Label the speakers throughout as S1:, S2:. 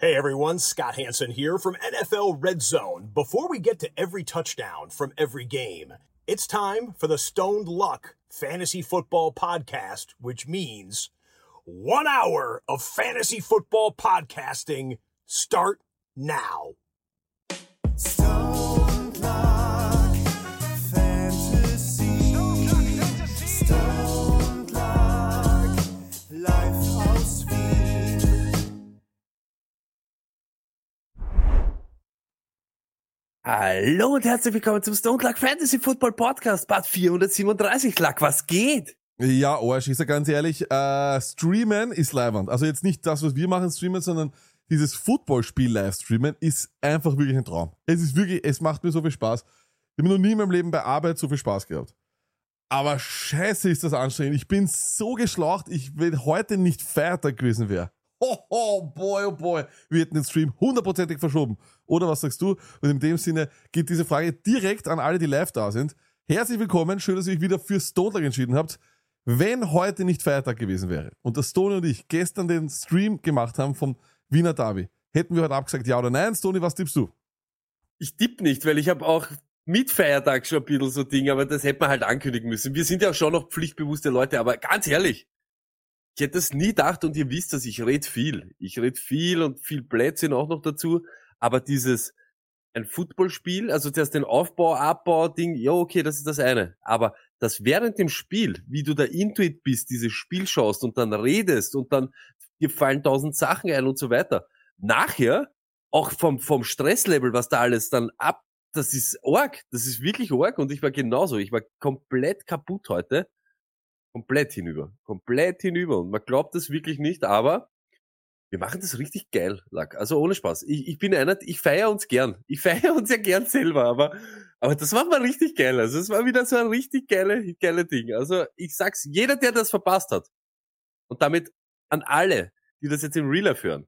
S1: Hey everyone, Scott Hansen here from NFL Red Zone. Before we get to every touchdown from every game, it's time for the Stoned Luck Fantasy Football Podcast, which means 1 hour of fantasy football podcasting start now.
S2: Stoned Luck Fantasy. Stoned Luck Live aus Wien.
S3: Hallo und herzlich willkommen zum Stoned Luck Fantasy Football Podcast, Part 437. Luck, was geht?
S4: Ja, Arsch, ich sag ganz ehrlich, Streamen ist leibend. Also jetzt nicht das, was wir machen, streamen, sondern dieses Footballspiel live streamen ist einfach wirklich ein Traum. Es ist wirklich, es macht mir so viel Spaß. Ich habe noch nie in meinem Leben bei Arbeit so viel Spaß gehabt. Aber scheiße ist das anstrengend. Ich bin so geschlaucht, wenn heute nicht Feiertag gewesen wäre. Oh boy. Wir hätten den Stream 100%ig verschoben. Oder was sagst du? Und in dem Sinne geht diese Frage direkt an alle, die live da sind. Herzlich willkommen, schön, dass ihr euch wieder für Stoned Luck entschieden habt. Wenn heute nicht Feiertag gewesen wäre und der Stony und ich gestern den Stream gemacht haben vom Wiener Derby, hätten wir heute abgesagt, ja oder nein? Stony, was tippst du?
S3: Ich tippe nicht, weil ich habe auch mit Feiertag schon ein bisschen so Dinge, aber das hätte man halt ankündigen müssen. Wir sind ja auch schon noch pflichtbewusste Leute, aber ganz ehrlich, ich hätte das nie gedacht und ihr wisst das, ich rede viel. Ich rede viel und viel Blödsinn auch noch dazu, aber ein Footballspiel, also zuerst den Aufbau, Abbau-Ding, ja okay, das ist das eine. Aber dass während dem Spiel, wie du da intuit bist, dieses Spiel schaust und dann redest und dann dir fallen 1000 Sachen ein und so weiter. Nachher, auch vom Stresslevel, was da alles dann das ist arg, das ist wirklich arg und ich war genauso, ich war komplett kaputt heute. Komplett hinüber. Und man glaubt das wirklich nicht, aber wir machen das richtig geil, Lack. Also ohne Spaß. Ich bin einer, ich feiere uns gern. Ich feiere uns ja gern selber, aber das machen wir richtig geil. Also es war wieder so ein richtig geile Ding. Also ich sag's, jeder, der das verpasst hat und damit an alle, die das jetzt im Real Life hören.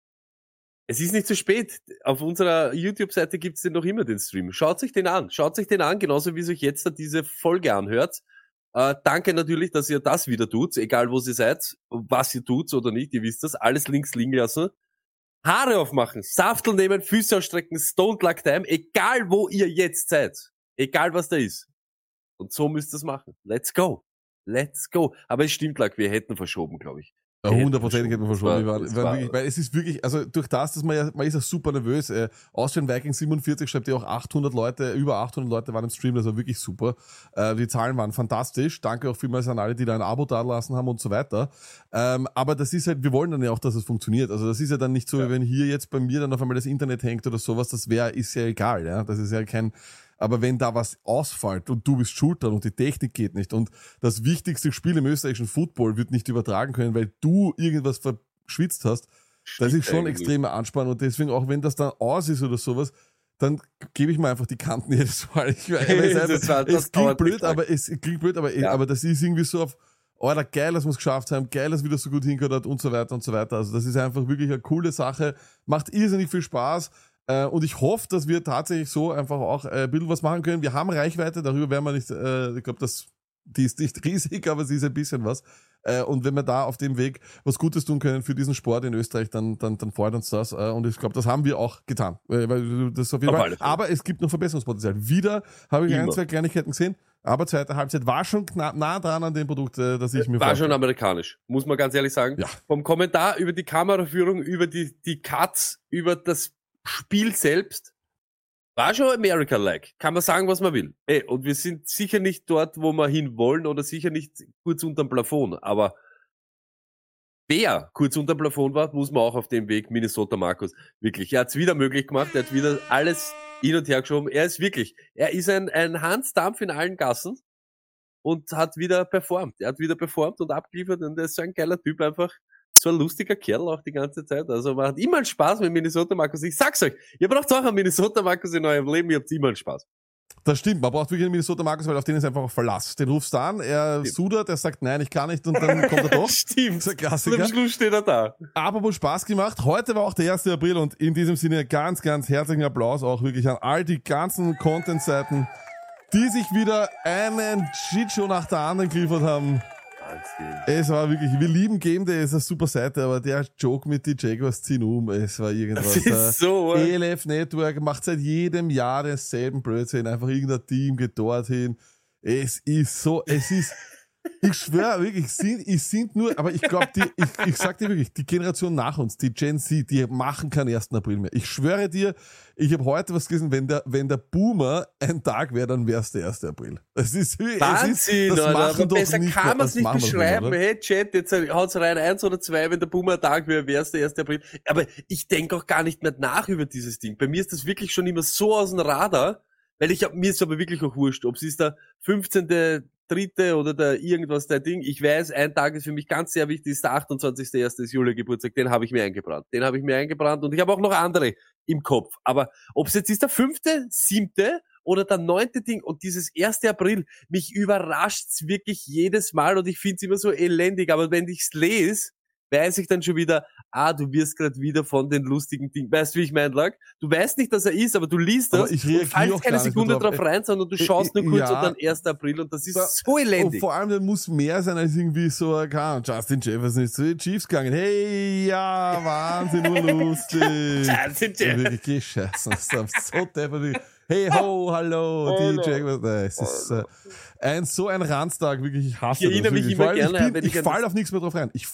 S3: Es ist nicht zu spät. Auf unserer YouTube-Seite gibt's den noch immer, den Stream. Schaut euch den an, genauso wie ihr euch jetzt diese Folge anhört. Danke natürlich, dass ihr das wieder tut, egal wo ihr seid, was ihr tut oder nicht, ihr wisst das, alles links liegen lassen. Haare aufmachen, Saftel nehmen, Füße ausstrecken, Stoned Luck Time, egal wo ihr jetzt seid, egal was da ist. Und so müsst ihr es machen. Let's go. Aber es stimmt, Luck, wir hätten verschoben, glaube ich.
S4: Ja, 100% hätten wir verschoben. Weil es ist wirklich, also durch das, dass man ist ja super nervös. Austrian Vikings 47 schreibt ja auch 800 Leute, über 800 Leute waren im Stream, das war wirklich super. Die Zahlen waren fantastisch. Danke auch vielmals an alle, die da ein Abo dalassen haben und so weiter. Aber das ist halt, wir wollen dann ja auch, dass es funktioniert. Also das ist ja dann nicht so, wenn hier jetzt bei mir dann auf einmal das Internet hängt oder sowas, ist ja egal, ja. Das ist ja aber wenn da was ausfällt und du bist schuld dran und die Technik geht nicht und das wichtigste Spiel im österreichischen Football wird nicht übertragen können, weil du irgendwas verschwitzt hast, das ist schon extremer Anspannung und deswegen auch wenn das dann aus ist oder sowas, dann gebe ich mir einfach die Kanten jedes Mal. Es klingt blöd, aber das ist irgendwie so auf, geil, dass wir es geschafft haben, geil, dass wieder so gut hingehört hat und so weiter und so weiter. Also das ist einfach wirklich eine coole Sache, macht irrsinnig viel Spaß. Und ich hoffe, dass wir tatsächlich so einfach auch ein bisschen was machen können. Wir haben Reichweite, darüber werden wir nicht, ich glaube, die ist nicht riesig, aber sie ist ein bisschen was. Und wenn wir da auf dem Weg was Gutes tun können für diesen Sport in Österreich, dann freut uns das. Und ich glaube, das haben wir auch getan. Weil das auf jeden Fall. Aber es gibt noch Verbesserungspotenzial. Wieder habe ich ein, zwei Kleinigkeiten gesehen, aber zweite Halbzeit war schon nah dran an dem Produkt, das ich mir
S3: war schon amerikanisch, muss man ganz ehrlich sagen. Ja. Vom Kommentar über die Kameraführung, über die Cuts, über das Spiel selbst war schon America-like. Kann man sagen, was man will. Und wir sind sicher nicht dort, wo wir hin wollen oder sicher nicht kurz unterm Plafond. Aber wer kurz unterm Plafond war, muss man auch auf dem Weg Minnesota Markus. Wirklich. Er hat es wieder möglich gemacht. Er hat wieder alles hin und her geschoben. Er ist ein Hans Dampf in allen Gassen und hat wieder performt. Er hat wieder performt und abgeliefert und er ist so ein geiler Typ einfach. So ein lustiger Kerl auch die ganze Zeit. Also man hat immer einen Spaß mit Minnesota Markus. Ich sag's euch, ihr braucht auch einen Minnesota Markus in eurem Leben, ihr habt immer einen Spaß.
S4: Das stimmt, man braucht wirklich einen Minnesota Markus, weil auf den ist einfach auch Verlass. Den rufst du an, er sudert, er sagt nein, ich kann nicht und dann kommt er doch.
S3: Stimmt.
S4: Das ist ein Klassiker.
S3: Und am Schluss steht er da.
S4: Aber wohl Spaß gemacht. Heute war auch der 1. April und in diesem Sinne ganz, ganz herzlichen Applaus auch wirklich an all die ganzen Content-Seiten, die sich wieder einen Shitshow nach der anderen geliefert haben.
S3: Wahnsinn.
S4: Es war wirklich, wir lieben Game Day, ist eine super Seite, aber der Joke mit die Jaguars ziehen es war irgendwas.
S3: Das ist so,
S4: ELF Network macht seit jedem Jahr denselben Blödsinn, einfach irgendein Team geht dorthin. Ich schwöre wirklich, es sind nur, aber ich glaube, ich sag dir wirklich, die Generation nach uns, die Gen Z, die machen keinen 1. April mehr. Ich schwöre dir, ich habe heute was gelesen, wenn der Boomer ein Tag wäre, dann wäre es der 1. April.
S3: Wahnsinn,
S4: das
S3: Alter,
S4: machen
S3: aber
S4: doch
S3: besser
S4: nicht,
S3: kann man es nicht beschreiben.
S4: Mehr,
S3: hey Chat, jetzt haut's rein 1 oder 2, wenn der Boomer ein Tag wäre, wäre es der 1. April. Aber ich denke auch gar nicht mehr nach über dieses Ding. Bei mir ist das wirklich schon immer so aus dem Radar, weil mir ist aber wirklich auch wurscht, ob es ist der 15.3. oder der irgendwas, der Ding. Ich weiß, ein Tag ist für mich ganz sehr wichtig, ist der 28.1. ist Julia-Geburtstag, den habe ich mir eingebrannt. Und ich habe auch noch andere im Kopf. Aber ob es jetzt ist der 5., 7. oder der 9. Ding und dieses 1. April, mich überrascht's wirklich jedes Mal und ich find's immer so elendig. Aber wenn ich's lese, weiß ich dann schon wieder, du wirst gerade wieder von den lustigen Dingen. Weißt du, wie ich mein, Lack? Du weißt nicht, dass er ist, aber du liest das und fallst keine Sekunde drauf rein, sondern du schaust nur kurz und dann 1. April und das ist so elendig.
S4: Und vor allem, dann muss mehr sein als irgendwie so, Justin Jefferson ist zu den Chiefs gegangen. Hey, ja, Wahnsinn, lustig.
S3: Justin Jefferson.
S4: Wirklich geschissen. Das ist so deppert. Hey ho, hallo, DJ. Es ist so ein Ranztag, wirklich, ich hasse
S3: das. Ich erinnere mich immer gerne.
S4: Ich falle auf nichts mehr drauf rein. Ich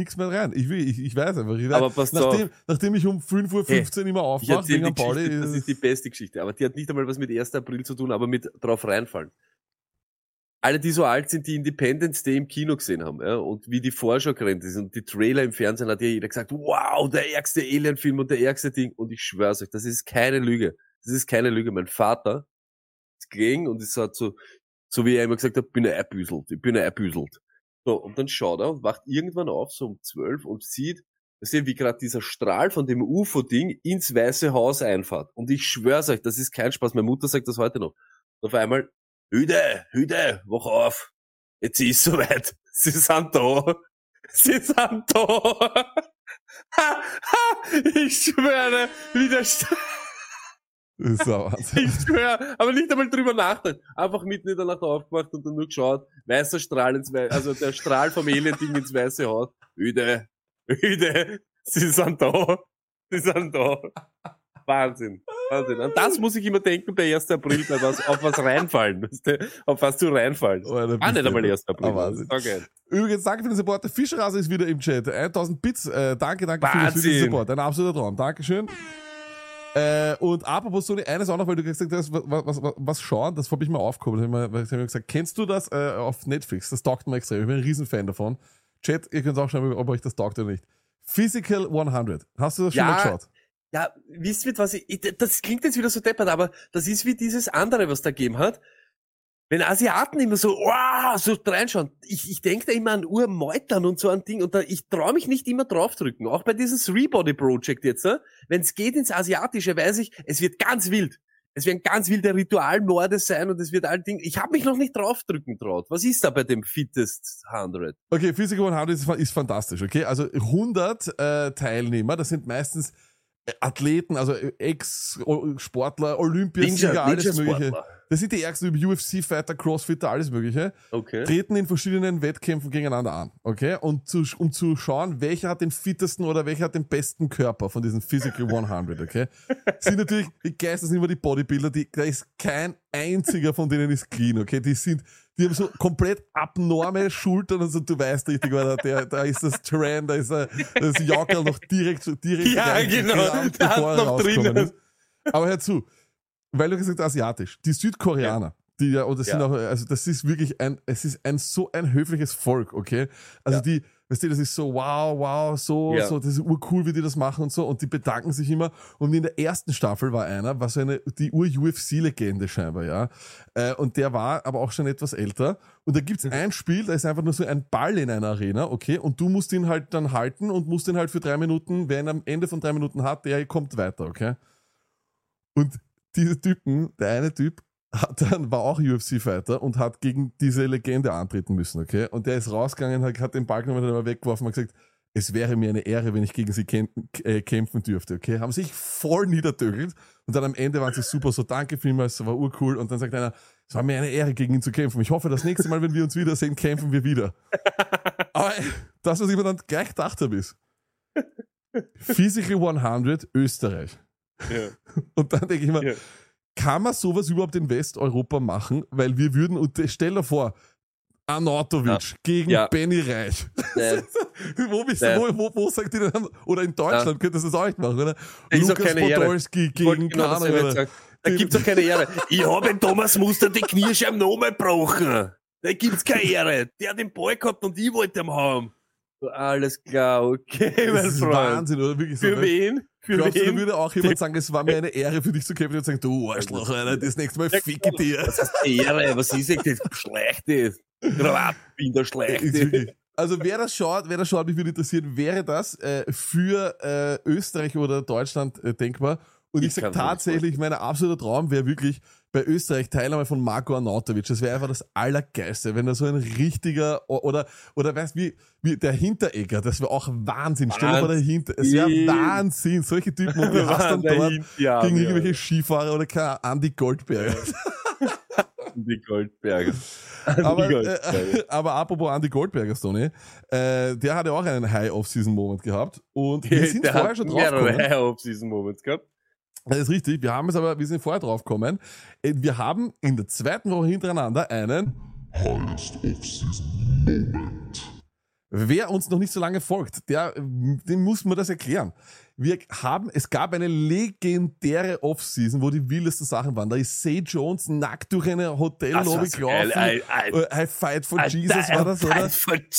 S4: weiß einfach.
S3: Aber pass
S4: nachdem ich um 5:15 Uhr immer aufwache, wegen Pauli.
S3: Das ist die beste Geschichte. Aber die hat nicht einmal was mit 1. April zu tun, aber mit drauf reinfallen. Alle, die so alt sind, die Independence Day im Kino gesehen haben, ja, und wie die Vorschau gerannt ist und die Trailer im Fernsehen, hat ja jeder gesagt, wow, der ärgste Alien-Film und der ärgste Ding. Und ich schwör's euch, das ist keine Lüge. Das ist keine Lüge. Mein Vater ist gegangen und es hat so wie er immer gesagt hat, ich bin erbüselt. So, und dann schaut er und wacht irgendwann auf, so um 12 und sieht, wie gerade dieser Strahl von dem UFO-Ding ins Weiße Haus einfahrt. Und ich schwör's euch, das ist kein Spaß. Meine Mutter sagt das heute noch. Und auf einmal, Hüde, wach auf. Jetzt ist soweit. Sie sind da. Ich schwöre, wie der
S4: Das ist so Wahnsinn.
S3: Ich schwöre, aber nicht einmal drüber nachdenken. Einfach mitten in der Nacht aufgemacht und dann nur geschaut, weißer Strahl also der Strahl vom Alien-Ding ins Weiße Haus. Hüde, sie sind da. Wahnsinn. Und das muss ich immer denken bei 1. April, auf was reinfallen. Auf was zu reinfallen. Nicht einmal 1. April.
S4: Wahnsinn.
S3: Okay.
S4: Übrigens, danke für den Support. Der Fischrase ist wieder im Chat. 1000 Bits. Danke für den Support. Ein absoluter Traum. Dankeschön. Und apropos Sony, eines auch noch, weil du gesagt hast, was schauen, das habe ich mal aufgehoben. Weil ich habe gesagt, kennst du das auf Netflix? Das taugt mir extrem. Ich bin ein Riesenfan davon. Chat, ihr könnt auch schauen, ob euch das taugt oder nicht. Physical 100. Hast du das schon mal geschaut?
S3: Ja, wisst ihr, das klingt jetzt wieder so deppert, aber das ist wie dieses andere, was da gegeben hat. Wenn Asiaten immer so reinschauen, ich denke da immer an Urmeutern und so ein Ding und ich traue mich nicht immer draufdrücken. Auch bei diesem Three-Body Project jetzt, wenn es geht ins Asiatische, weiß ich, es wird ganz wild. Es werden ganz wilde Ritualmorde sein und es wird all Ding. Ich habe mich noch nicht draufdrücken traut. Was ist da bei dem Fittest 100?
S4: Okay, Physical 100 ist fantastisch, okay? Also 100 Teilnehmer, das sind meistens Athleten, also Ex-Sportler, Olympiasieger, alles Mögliche. Das sind die ärgsten UFC-Fighter, Crossfitter, alles Mögliche. Okay. Treten in verschiedenen Wettkämpfen gegeneinander an. Okay? Und um zu schauen, welcher hat den fittesten oder welcher hat den besten Körper von diesen Physical 100. Okay? Sind natürlich, die Geister sind immer die Bodybuilder, da ist kein einziger von denen ist clean. Okay? Die haben so komplett abnorme Schultern, also du weißt richtig, da ist das Trend, da ist das Jockerl noch direkt
S3: ja,
S4: rein,
S3: genau, da hat noch drinnen.
S4: Aber hör zu, weil du gesagt hast, asiatisch, die Südkoreaner, die ja, und das sind auch, also das ist wirklich so ein höfliches Volk, okay? Also die, weißt du, das ist so, wow, so, das ist urcool, wie die das machen und so, und die bedanken sich immer. Und in der ersten Staffel war so die Ur-UFC-Legende scheinbar, ja. Und der war aber auch schon etwas älter. Und da gibt's ein Spiel, da ist einfach nur so ein Ball in einer Arena, okay? Und du musst ihn halt dann halten und musst ihn halt für 3 Minuten, wer ihn am Ende von 3 Minuten hat, der kommt weiter, okay? Und diese Typen, der eine Typ, war auch UFC-Fighter und hat gegen diese Legende antreten müssen, okay? Und der ist rausgegangen, hat den Ball genommen, hat weggeworfen und gesagt, es wäre mir eine Ehre, wenn ich gegen sie kämpfen dürfte, okay? Haben sich voll niedertögelt und dann am Ende waren sie super, so danke vielmals, war urcool und dann sagt einer, Es war mir eine Ehre, gegen ihn zu kämpfen. Ich hoffe, das nächste Mal, wenn wir uns wiedersehen, kämpfen wir wieder. Aber das, was ich mir dann gleich gedacht habe, ist Physical 100 Österreich.
S3: Ja.
S4: Und dann denke ich mir, kann man sowas überhaupt in Westeuropa machen? Weil wir würden, und stell dir vor, Arnautovic gegen Benny Reich. Wo sagt ihr denn? Oder in Deutschland könntest du das auch nicht machen, oder? Lukas Podolski gegen Kahn.
S3: Da gibt's doch keine Ehre. Ich habe den Thomas Muster die Kniescheibe nochmal gebrochen. Da gibt's keine Ehre. Der hat den Ball gehabt und ich wollte ihn haben. Alles klar, okay, mein Freund.
S4: Wahnsinn, oder? Wirklich so.
S3: Für wen?
S4: Glaubst du, da würde auch jemand sagen, es war mir eine Ehre für dich zu kämpfen und sagen, du Arschloch, Alter, das nächste Mal ficke dir.
S3: Was heißt Ehre? Was ist das? Schlechtes. Krawatbinder Schlechtes.
S4: Also wer das schaut, mich würde interessieren, wäre das für Österreich oder Deutschland denkbar? Und ich sage tatsächlich, mein absoluter Traum wäre wirklich bei Österreich Teilnahme von Marko Arnautovic. Das wäre einfach das Allergeilste, wenn da so ein richtiger, oder weißt du, wie der Hinteregger, das wäre auch Wahnsinn. Stell dir vor, es wäre Wahnsinn. Solche Typen, und du hast dann dort gegen irgendwelche Skifahrer oder keine Andi Goldberger.
S3: Andi Goldberger.
S4: Aber apropos Andi Goldberger, Stoney, der hat ja auch einen High-Off-Season-Moment gehabt. Und wir sind vorher schon drauf gekommen.
S3: Mehrere High-Off-Season-Moments gehabt.
S4: Das ist richtig, wir sind vorher drauf gekommen. Wir haben in der zweiten Woche hintereinander einen Highest-Off-Season-Moment. Wer uns noch nicht so lange folgt, dem muss man das erklären. Es gab eine legendäre Off-Season, wo die wildesten Sachen waren. Da ist Say Jones nackt durch eine Hotellobby gelaufen. I Fight for Jesus war das, oder?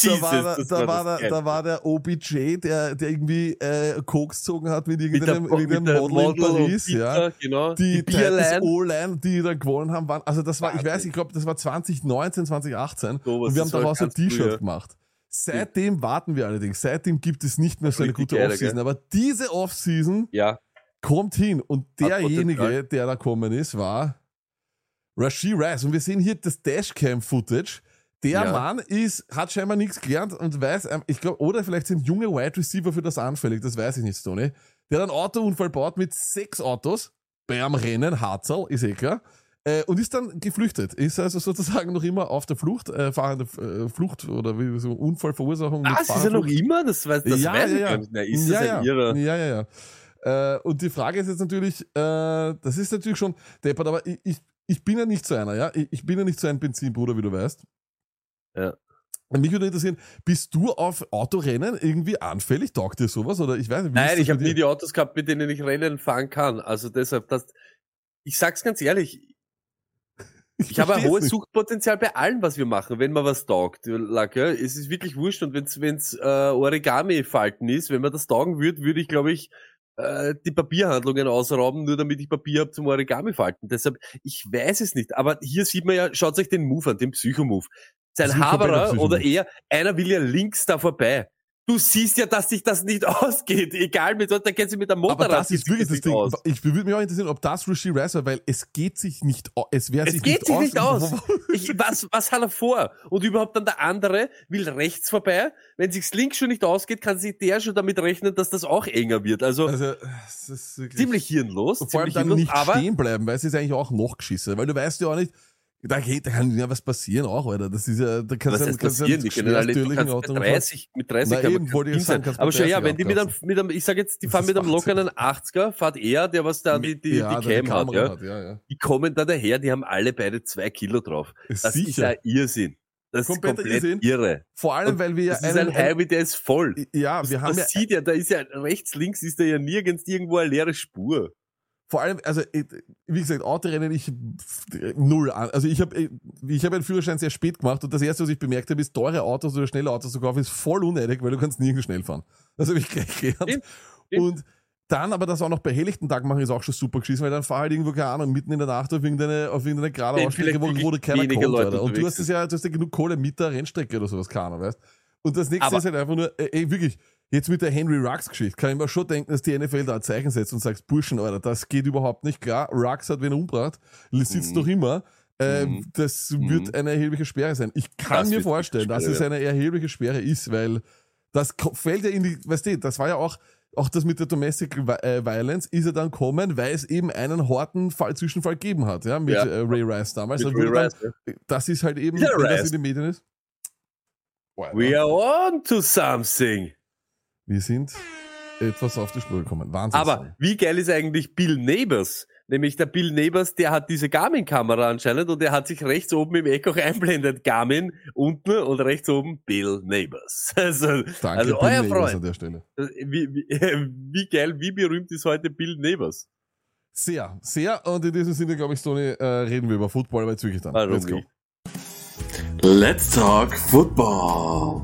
S4: Da war der OBJ, der irgendwie Koks gezogen hat mit irgendeinem Model in Paris.
S3: Pizza, genau.
S4: Die Titans O-Line, die da gewonnen haben, waren, also das war, ich glaube, das war 2019, 2018. Und wir haben daraus ein T-Shirt gemacht. Seitdem warten wir allerdings. Seitdem gibt es nicht mehr so eine gute Offseason. Aber diese Offseason kommt hin. Und derjenige, der da gekommen ist, war Rashee Rice. Und wir sehen hier das Dashcam-Footage. Der Mann hat scheinbar nichts gelernt und weiß, ich glaube, oder vielleicht sind junge Wide Receiver für das anfällig. Das weiß ich nicht, Stoney. Der hat einen Autounfall baut mit 6 Autos beim Rennen. Harzl, ist eh klar. Und ist dann geflüchtet. Ist also sozusagen noch immer auf der Flucht, fahrende Flucht oder wie so Unfallverursachung.
S3: Was, ist er noch immer? Das weiß ich gar nicht. Ist das ein Irrer?
S4: Ja. Und die Frage ist jetzt natürlich, das ist natürlich schon deppert, aber ich bin ja nicht so einer, ja. Ich bin ja nicht so ein Benzinbruder, wie du weißt.
S3: Ja.
S4: Und mich würde interessieren, bist du auf Autorennen irgendwie anfällig? Taugt dir sowas? Oder ich weiß nicht,
S3: nein, ich habe nie die Autos gehabt, mit denen ich Rennen fahren kann. Also deshalb, ich sag's ganz ehrlich, ich habe ein hohes Suchtpotenzial bei allem, was wir machen, wenn man was taugt. Es ist wirklich wurscht, und wenn's Origami-Falten ist, wenn man das taugen würde ich, glaube ich, die Papierhandlungen ausrauben, nur damit ich Papier habe zum Origami-Falten. Deshalb, ich weiß es nicht. Aber hier sieht man ja, schaut euch den Move an, den Psycho-Move. Sein Haberer oder eher, einer will ja links da vorbei. Du siehst ja, dass sich das nicht ausgeht. Egal, da geht sie mit dem Motorrad.
S4: Aber das ist wirklich das Ding. Aus. Ich würde mich auch interessieren, ob das Rashee Rice war, weil es geht sich nicht aus. Es geht sich nicht aus.
S3: Was hat er vor? Und überhaupt dann der andere will rechts vorbei. Wenn sich's links schon nicht ausgeht, kann sich der schon damit rechnen, dass das auch enger wird. Also
S4: das ist
S3: ziemlich hirnlos.
S4: Vor allem dann nicht stehen bleiben, weil es ist eigentlich auch noch geschissen. Weil du weißt ja auch nicht, da kann ja was passieren auch, Alter. Das ist ja, da kannst du passieren.
S3: Mit 30 kann man aber schon, ja, wenn die ich sag jetzt, die fahren mit einem lockeren 80er, fährt er, der was da die Cam hat, ja. Die kommen da daher, die haben alle beide 2 Kilo drauf. Das ist ja Irrsinn. Das ist komplett irre.
S4: Vor allem, weil wir ja
S3: das ist ein Highway, der ist voll.
S4: Ja, wir haben
S3: sieht ja, da ist ja rechts, links ist da ja nirgends irgendwo eine leere Spur.
S4: Vor allem, also wie gesagt, Autorennen ich null an. Also ich habe einen Führerschein sehr spät gemacht und das erste, was ich bemerkt habe, ist, teure Autos oder schnelle Autos zu kaufen, ist voll unnötig, weil du kannst nirgends schnell fahren. Das habe ich gleich gelernt. Und dann aber das auch noch bei helllichten Tag machen, ist auch schon super geschissen, weil dann fahr halt irgendwo, keine Ahnung, mitten in der Nacht auf irgendeine gerade Ausstrecke, wo keiner kommt, Alter. Und du hast ja genug Kohle mit der Rennstrecke oder sowas, keiner, weißt. Und das nächste ist halt einfach nur, wirklich, jetzt mit der Henry Ruggs-Geschichte kann ich mir schon denken, dass die NFL da ein Zeichen setzt und sagt, Burschen, Alter, das geht überhaupt nicht klar. Ruggs hat wen umgebracht, sitzt doch immer. Das wird eine erhebliche Sperre sein. Ich kann mir vorstellen, dass es eine erhebliche Sperre ist, weil das fällt ja in die, weißt du, das war ja auch, auch das mit der Domestic Violence ist ja dann kommen, weil es eben einen harten Zwischenfall gegeben hat, ja, mit Ray Rice damals.
S3: Mit
S4: Ray
S3: Rice,
S4: das ist halt eben,
S3: ja,
S4: wenn das in den Medien ist.
S3: We are on to something.
S4: Wir sind etwas auf die Spur gekommen. Wahnsinn.
S3: Aber wie geil ist eigentlich Bill Neighbors? Nämlich der Bill Neighbors, der hat diese Garmin-Kamera anscheinend und der hat sich rechts oben im Eck auch einblendet. Garmin unten und rechts oben Bill Neighbors. Also,
S4: Danke,
S3: also
S4: Bill
S3: euer
S4: Neighbors
S3: Freund.
S4: an der Stelle.
S3: Wie geil, wie berühmt ist heute Bill Neighbors?
S4: Sehr, sehr. Und in diesem Sinne, glaube ich, Stoney, reden wir über Football, aber jetzt wirklich dann.
S3: Warum
S4: Let's go.
S3: nicht?
S5: Let's talk football.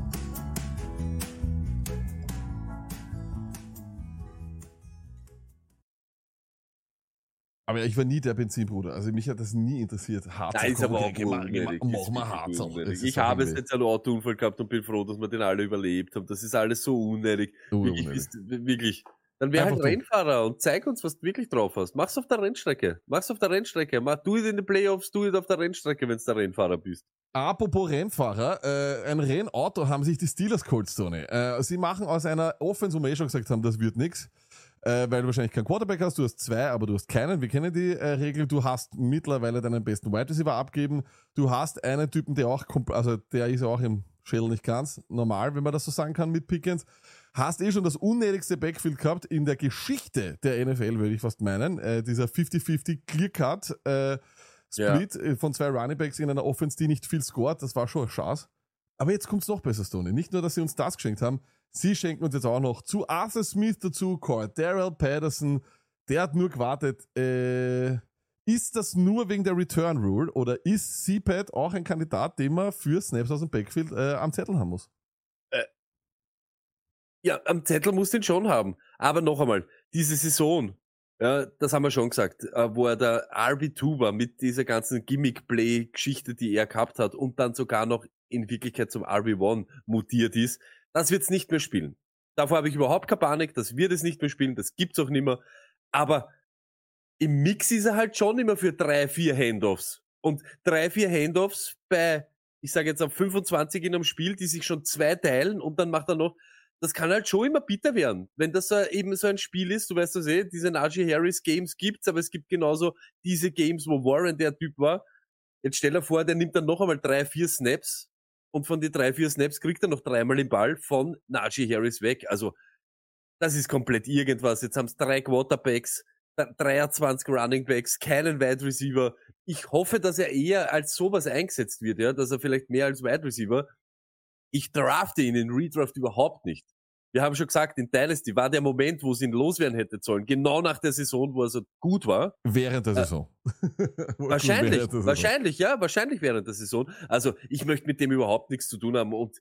S4: Aber ich war nie der Benzinbruder. Also mich hat das nie interessiert. Harzer.
S3: Da ist aber auch
S4: mach mal Harzer.
S3: Ich habe es jetzt einen Autounfall gehabt und bin froh, dass wir den alle überlebt haben. Das ist alles so unnötig. Wirklich. Dann wär halt Rennfahrer und zeig uns, was du wirklich drauf hast. Mach's auf der Rennstrecke. Tu es in den Playoffs, tu es auf der Rennstrecke, wenn du der Rennfahrer bist.
S4: Apropos Rennfahrer, ein Rennauto haben sich die Steelers geholt, Tony. Sie machen aus einer Offense, wo wir schon gesagt haben, das wird nix, weil du wahrscheinlich keinen Quarterback hast, du hast 2, aber du hast keinen. Wir kennen die Regel, du hast mittlerweile deinen besten Wide Receiver abgeben. Du hast einen Typen, der auch, also der ist ja auch im Schädel nicht ganz normal, wenn man das so sagen kann mit Pickens. Hast schon das unnötigste Backfield gehabt in der Geschichte der NFL, würde ich fast meinen. Dieser 50-50 Clear-Cut Split von 2 Runningbacks in einer Offense, die nicht viel scored, das war schon ein Schatz. Aber jetzt kommt's noch besser, Stoney. Nicht nur, dass sie uns das geschenkt haben, sie schenken uns jetzt auch noch zu Arthur Smith dazu, Cordarrelle Patterson, der hat nur gewartet. Ist das nur wegen der Return Rule oder ist CPAT auch ein Kandidat, den man für Snaps aus dem Backfield am Zettel haben muss?
S3: Ja, am Zettel muss den schon haben. Aber noch einmal, diese Saison, ja, das haben wir schon gesagt, wo er der RB2 war mit dieser ganzen Gimmick-Play-Geschichte, die er gehabt hat und dann sogar noch in Wirklichkeit zum RB1 mutiert ist, das wird's nicht mehr spielen. Davor habe ich überhaupt keine Panik, das wird es nicht mehr spielen, das gibt's auch nicht mehr. Aber im Mix ist er halt schon immer für 3-4 Handoffs. Und 3-4 Handoffs bei, ich sage jetzt auf 25 in einem Spiel, die sich schon 2 teilen und dann macht er noch, das kann halt schon immer bitter werden. Wenn das eben so ein Spiel ist, du weißt das diese Najee Harris Games gibt's, aber es gibt genauso diese Games, wo Warren der Typ war. Jetzt stell dir vor, der nimmt dann noch einmal 3-4 Snaps und von den 3-4 Snaps kriegt er noch 3-mal den Ball von Najee Harris weg. Also, das ist komplett irgendwas. Jetzt haben's 3 Quarterbacks, 23 Running Backs, keinen Wide Receiver. Ich hoffe, dass er eher als sowas eingesetzt wird, ja, dass er vielleicht mehr als Wide Receiver. Ich drafte ihn in Redraft überhaupt nicht. Wir haben schon gesagt, in Dynasty war der Moment, wo sie ihn loswerden hätte sollen. Genau nach der Saison, wo er so gut war.
S4: Während der Saison.
S3: Wahrscheinlich während der Saison. Also, ich möchte mit dem überhaupt nichts zu tun haben und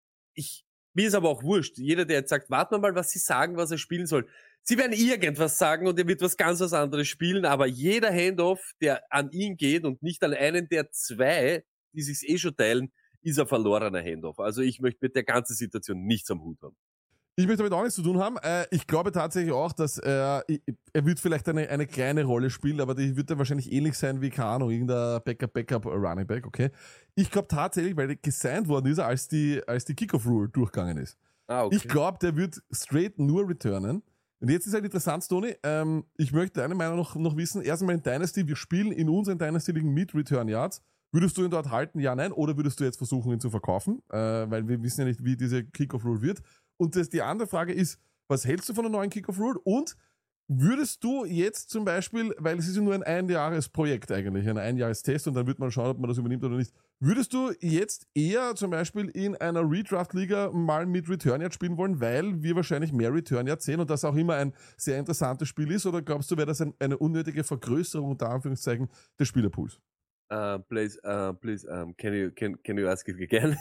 S3: mir ist aber auch wurscht. Jeder, der jetzt sagt, warten wir mal, was sie sagen, was er spielen soll. Sie werden irgendwas sagen und er wird was ganz was anderes spielen, aber jeder Handoff, der an ihn geht und nicht an einen der 2, die sich's schon teilen, ist ein verlorener Handoff. Also ich möchte mit der ganzen Situation nichts am Hut haben.
S4: Ich möchte damit auch nichts zu tun haben. Ich glaube tatsächlich auch, dass er wird vielleicht eine kleine Rolle spielen, aber die wird dann wahrscheinlich ähnlich sein wie, keine Ahnung, irgendein Backup Running Back, okay? Ich glaube tatsächlich, weil er gesigned worden ist, als die Kickoff-Rule durchgegangen ist.
S3: Okay.
S4: Ich glaube, der wird straight nur returnen. Und jetzt ist halt interessant, Tony, ich möchte deine Meinung noch wissen. Erstmal in Dynasty, wir spielen in unseren Dynasty-Ligen mit Return Yards. Würdest du ihn dort halten? Ja, nein? Oder würdest du jetzt versuchen, ihn zu verkaufen? Weil wir wissen ja nicht, wie diese Kickoff-Rule wird. Und die andere Frage ist, was hältst du von der neuen Kickoff-Rule? Und würdest du jetzt zum Beispiel, weil es ist ja nur ein Einjahresprojekt eigentlich, ein Einjahrestest und dann wird man schauen, ob man das übernimmt oder nicht. Würdest du jetzt eher zum Beispiel in einer Redraft-Liga mal mit Return Yard spielen wollen, weil wir wahrscheinlich mehr Return Yard sehen und das auch immer ein sehr interessantes Spiel ist? Oder glaubst du, wäre das eine unnötige Vergrößerung unter Anführungszeichen des Spielerpools?
S3: Please, can you ask it again?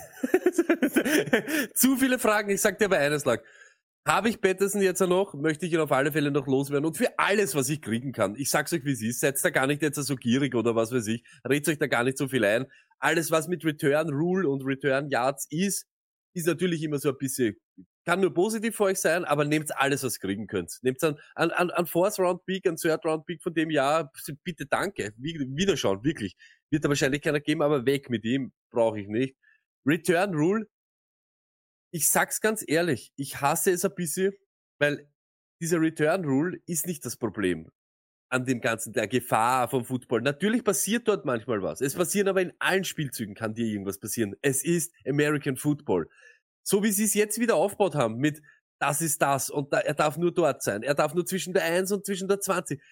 S3: Zu viele Fragen, ich sag dir aber eines lang. Habe ich Patterson jetzt noch, möchte ich ihn auf alle Fälle noch loswerden und für alles, was ich kriegen kann. Ich sag's euch, wie es ist. Seid da gar nicht jetzt so gierig oder was weiß ich. Redet euch da gar nicht so viel ein. Alles, was mit Return Rule und Return Yards ist natürlich immer so ein bisschen, kann nur positiv für euch sein, aber nehmt alles, was ihr kriegen könnt. Nehmt an Fourth-Round-Pick, an Third-Round-Pick von dem Jahr, bitte danke. Wieder schauen, wirklich. Wird da wahrscheinlich keiner geben, aber weg mit ihm, brauche ich nicht. Return Rule, ich sag's ganz ehrlich, ich hasse es ein bisschen, weil dieser Return Rule ist nicht das Problem an dem Ganzen, der Gefahr vom Football. Natürlich passiert dort manchmal was. Es passieren aber in allen Spielzügen kann dir irgendwas passieren. Es ist American Football. So wie sie es jetzt wieder aufgebaut haben mit das ist das und er darf nur dort sein. Er darf nur zwischen der 1 und zwischen der 20.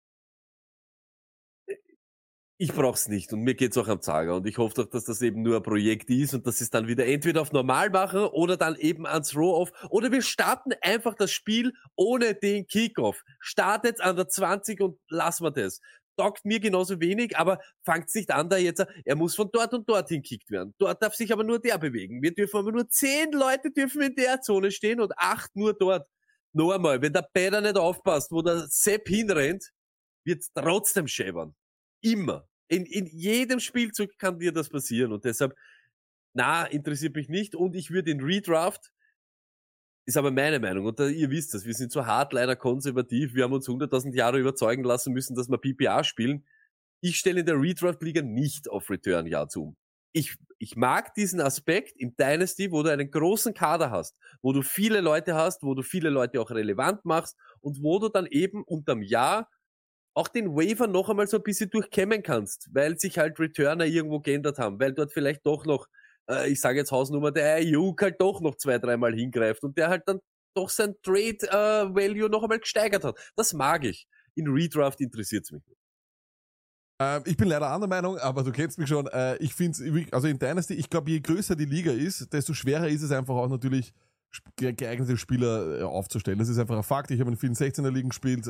S3: Ich brauch's nicht und mir geht's auch am Zager und ich hoffe doch, dass das eben nur ein Projekt ist und dass sie es dann wieder entweder auf normal machen oder dann eben ans Throw-Off oder wir starten einfach das Spiel ohne den Kickoff. Startet an der 20 und lassen wir das. Taugt mir genauso wenig, aber fangt's nicht an, da jetzt, er muss von dort und dorthin kickt werden. Dort darf sich aber nur der bewegen. Wir dürfen aber nur 10 Leute dürfen in der Zone stehen und 8 nur dort. Noch einmal, wenn der Peter nicht aufpasst, wo der Sepp hinrennt, wird's trotzdem schäbern. Immer. In jedem Spielzug kann dir das passieren und deshalb, interessiert mich nicht und ich würde den Redraft, ist aber meine Meinung und ihr wisst das, wir sind so hart leider konservativ, wir haben uns 100.000 Jahre überzeugen lassen müssen, dass wir PPA spielen. Ich stelle in der Redraft-Liga nicht auf Return Yards um. Ich mag diesen Aspekt im Dynasty, wo du einen großen Kader hast, wo du viele Leute hast, wo du viele Leute auch relevant machst und wo du dann eben unterm Jahr auch den Waiver noch einmal so ein bisschen durchkämmen kannst, weil sich halt Returner irgendwo geändert haben, weil dort vielleicht doch noch, ich sage jetzt Hausnummer, der Ayuk halt doch noch 2-3 Mal hingreift und der halt dann doch sein Trade-Value noch einmal gesteigert hat. Das mag ich. In Redraft interessiert's mich nicht.
S4: Ich bin leider anderer Meinung, aber du kennst mich schon. Ich finde, also in Dynasty, ich glaube, je größer die Liga ist, desto schwerer ist es einfach auch natürlich, geeignete Spieler aufzustellen. Das ist einfach ein Fakt. Ich habe in vielen 16er-Ligen gespielt,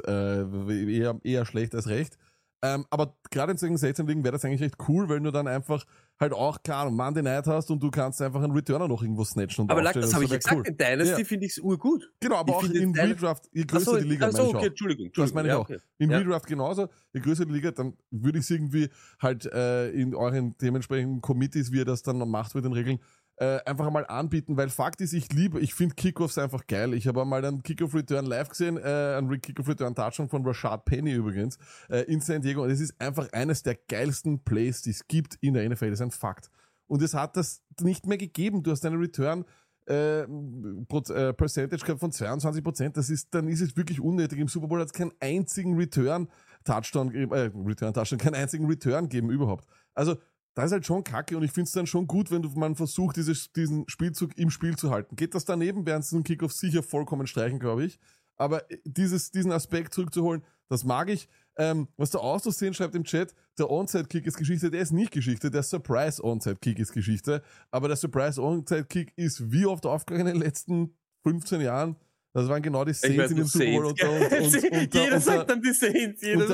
S4: eher schlecht als recht. Aber gerade in solchen 16er-Ligen wäre das eigentlich echt cool, weil du dann einfach halt auch, klar, Monday Night hast und du kannst einfach einen Returner noch irgendwo snatchen und
S3: aber
S4: aufstellen.
S3: Das habe ich ja gesagt,
S4: cool.
S3: In Dynasty finde ich es urgut.
S4: Genau, aber auch in Redraft, je größer die Liga, meine ich auch.
S3: Entschuldigung.
S4: Das meine ich auch.
S3: Okay.
S4: In Redraft genauso, je größer die Liga, dann würde ich es irgendwie halt in euren dementsprechenden Committees, wie ihr das dann macht mit den Regeln, einfach mal anbieten, weil Fakt ist, ich finde Kickoffs einfach geil. Ich habe einmal einen Kickoff-Return live gesehen, einen Kickoff-Return-Touchdown von Rashad Penny übrigens, in San Diego, und es ist einfach eines der geilsten Plays, die es gibt in der NFL, das ist ein Fakt. Und es hat das nicht mehr gegeben. Du hast einen Return Percentage gehabt von 22%, dann ist es wirklich unnötig. Im Super Bowl hat es keinen einzigen Return-Touchdown, keinen einzigen Return geben überhaupt. Also, das ist halt schon kacke und ich finde es dann schon gut, wenn man versucht, diesen Spielzug im Spiel zu halten. Geht das daneben, werden sie einen Kickoff sicher vollkommen streichen, glaube ich. Aber diesen Aspekt zurückzuholen, das mag ich. Was der Auszusehen schreibt im Chat, der Onside-Kick ist Geschichte, der ist nicht Geschichte, der Surprise-Onside-Kick ist Geschichte. Aber der Surprise-Onside-Kick ist wie oft aufgegangen in den letzten 15 Jahren. Das waren genau die Saints in dem Super Bowl.
S3: Jeder sagt dann die Saints.
S4: Und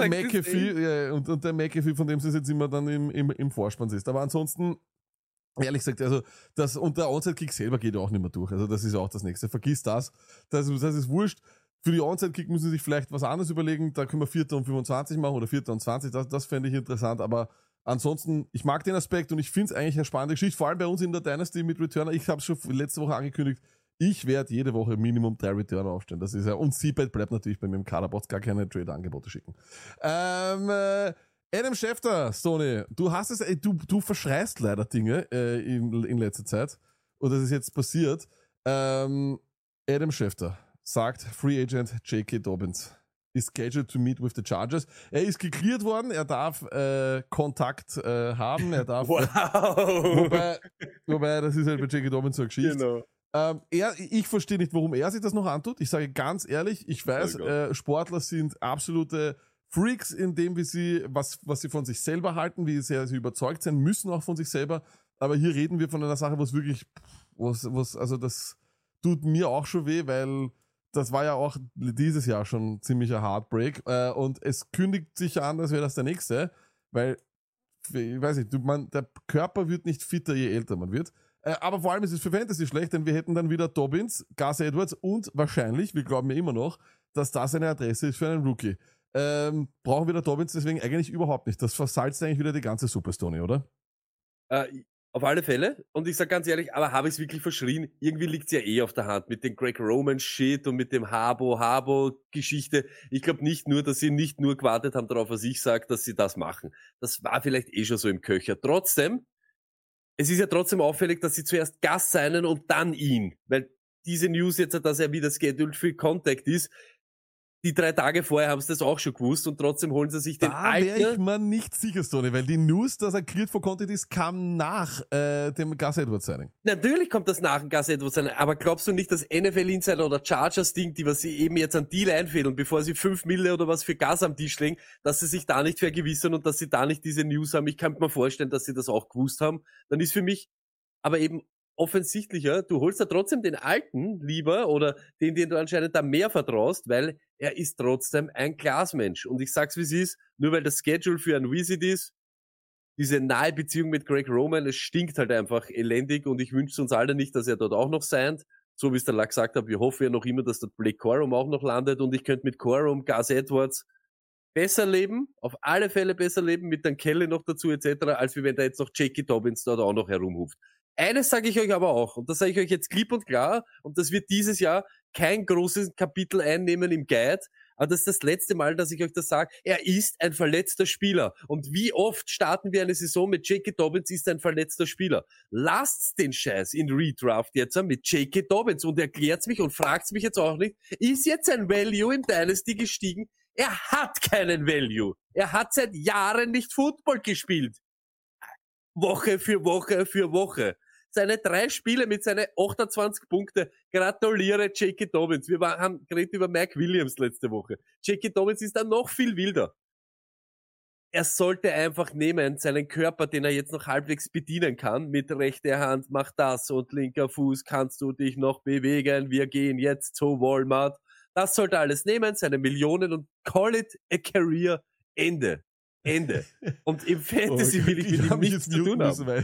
S4: der McAfee, von dem sie jetzt immer dann im Vorspann ist. Aber ansonsten, ehrlich gesagt, also der Onside-Kick selber geht ja auch nicht mehr durch. Also das ist auch das Nächste. Vergiss das. Das ist wurscht. Für die Onside-Kick müssen sie sich vielleicht was anderes überlegen. Da können wir 4. und 25 machen oder 4. und 20. Das fände ich interessant. Aber ansonsten, ich mag den Aspekt und ich finde es eigentlich eine spannende Geschichte. Vor allem bei uns in der Dynasty mit Returner. Ich habe es schon letzte Woche angekündigt. Ich werde jede Woche Minimum 3 Returner aufstellen. Das ist ja, und Seabed bleibt natürlich bei mir im Kader, brauchst gar keine Trade-Angebote schicken. Adam Schefter, Stoney, du hast es, du verschreist leider Dinge in letzter Zeit. Und das ist jetzt passiert. Adam Schefter sagt, Free Agent J.K. Dobbins is scheduled to meet with the Chargers. Er ist geklärt worden, er darf Kontakt haben, er darf.
S3: Wow!
S4: Wobei, das ist halt bei J.K. Dobbins so eine Geschichte.
S3: Genau.
S4: Ich verstehe nicht, warum er sich das noch antut. Ich sage ganz ehrlich, ich weiß, Sportler sind absolute Freaks in dem, was sie von sich selber halten, wie sehr sie überzeugt sein müssen auch von sich selber. Aber hier reden wir von einer Sache, also das tut mir auch schon weh, weil das war ja auch dieses Jahr schon ziemlicher Heartbreak. Und es kündigt sich an, als wäre das der nächste, weil, ich weiß nicht, der Körper wird nicht fitter, je älter man wird. Aber vor allem ist es für Fantasy schlecht, denn wir hätten dann wieder Dobbins, Gus Edwards und wahrscheinlich, wir glauben ja immer noch, dass das eine Adresse ist für einen Rookie. Brauchen wir da Dobbins deswegen eigentlich überhaupt nicht. Das versalzt eigentlich wieder die ganze Superstone, oder?
S3: Auf alle Fälle. Und ich sag ganz ehrlich, aber habe ich es wirklich verschrien? Irgendwie liegt's ja auf der Hand mit dem Greg Roman Shit und mit dem Habo Geschichte. Ich glaube nicht nur, dass sie nicht nur gewartet haben darauf, was ich sage, dass sie das machen. Das war vielleicht schon so im Köcher. Trotzdem, es ist ja trotzdem auffällig, dass sie zuerst Gus signen und dann ihn. Weil diese News jetzt, dass er wieder scheduled für Contact ist, die 3 Tage vorher haben sie das auch schon gewusst und trotzdem holen sie sich den alten.
S4: Da wäre ich mir nicht sicher, Stoney, weil die News, dass er cleared for content ist, kam nach dem Gus Edwards Signing.
S3: Natürlich kommt das nach dem Gus Edwards Signing, aber glaubst du nicht, dass NFL Insider oder Chargers Ding, die was sie eben jetzt an Deal einfädeln, bevor sie 5 Mille oder was für Gas am Tisch legen, dass sie sich da nicht vergewissern und dass sie da nicht diese News haben? Ich kann mir vorstellen, dass sie das auch gewusst haben. Dann ist für mich aber eben offensichtlicher, du holst da trotzdem den Alten lieber oder den du anscheinend da mehr vertraust, weil er ist trotzdem ein Glasmensch. Und ich sag's wie es ist, nur weil das Schedule für ein Visit ist, diese nahe Beziehung mit Greg Roman, es stinkt halt einfach elendig und ich wünsche uns alle nicht, dass er dort auch noch signed. So wie es der Lack gesagt hat, wir hoffen ja noch immer, dass dort Blake Corum auch noch landet und ich könnte mit Corum, Gus Edwards besser leben, auf alle Fälle besser leben, mit Dan Kelly noch dazu etc., als wie wenn da jetzt noch J.K. Dobbins dort auch noch herumhuft. Eines sage ich euch aber auch, und das sage ich euch jetzt klipp und klar, und das wird dieses Jahr kein großes Kapitel einnehmen im Guide, aber das ist das letzte Mal, dass ich euch das sage, er ist ein verletzter Spieler. Und wie oft starten wir eine Saison mit J.K. Dobbins ist ein verletzter Spieler? Lasst den Scheiß in Redraft jetzt mit J.K. Dobbins und erklärt's mich und fragt's mich jetzt auch nicht, ist jetzt ein Value im Dynasty gestiegen? Er hat keinen Value. Er hat seit Jahren nicht Football gespielt. Woche für Woche für Woche. Seine 3 Spiele mit seinen 28 Punkte. Gratuliere J.K. Dobbins. Wir haben geredet über Mike Williams letzte Woche. J.K. Dobbins ist da noch viel wilder. Er sollte einfach nehmen, seinen Körper, den er jetzt noch halbwegs bedienen kann, mit rechter Hand, mach das und linker Fuß, kannst du dich noch bewegen, wir gehen jetzt zu Walmart. Das sollte alles nehmen, seine Millionen und call it a career, Ende. Ende. Und im Fantasy will ich mit ihm nichts zu tun haben.
S4: Weil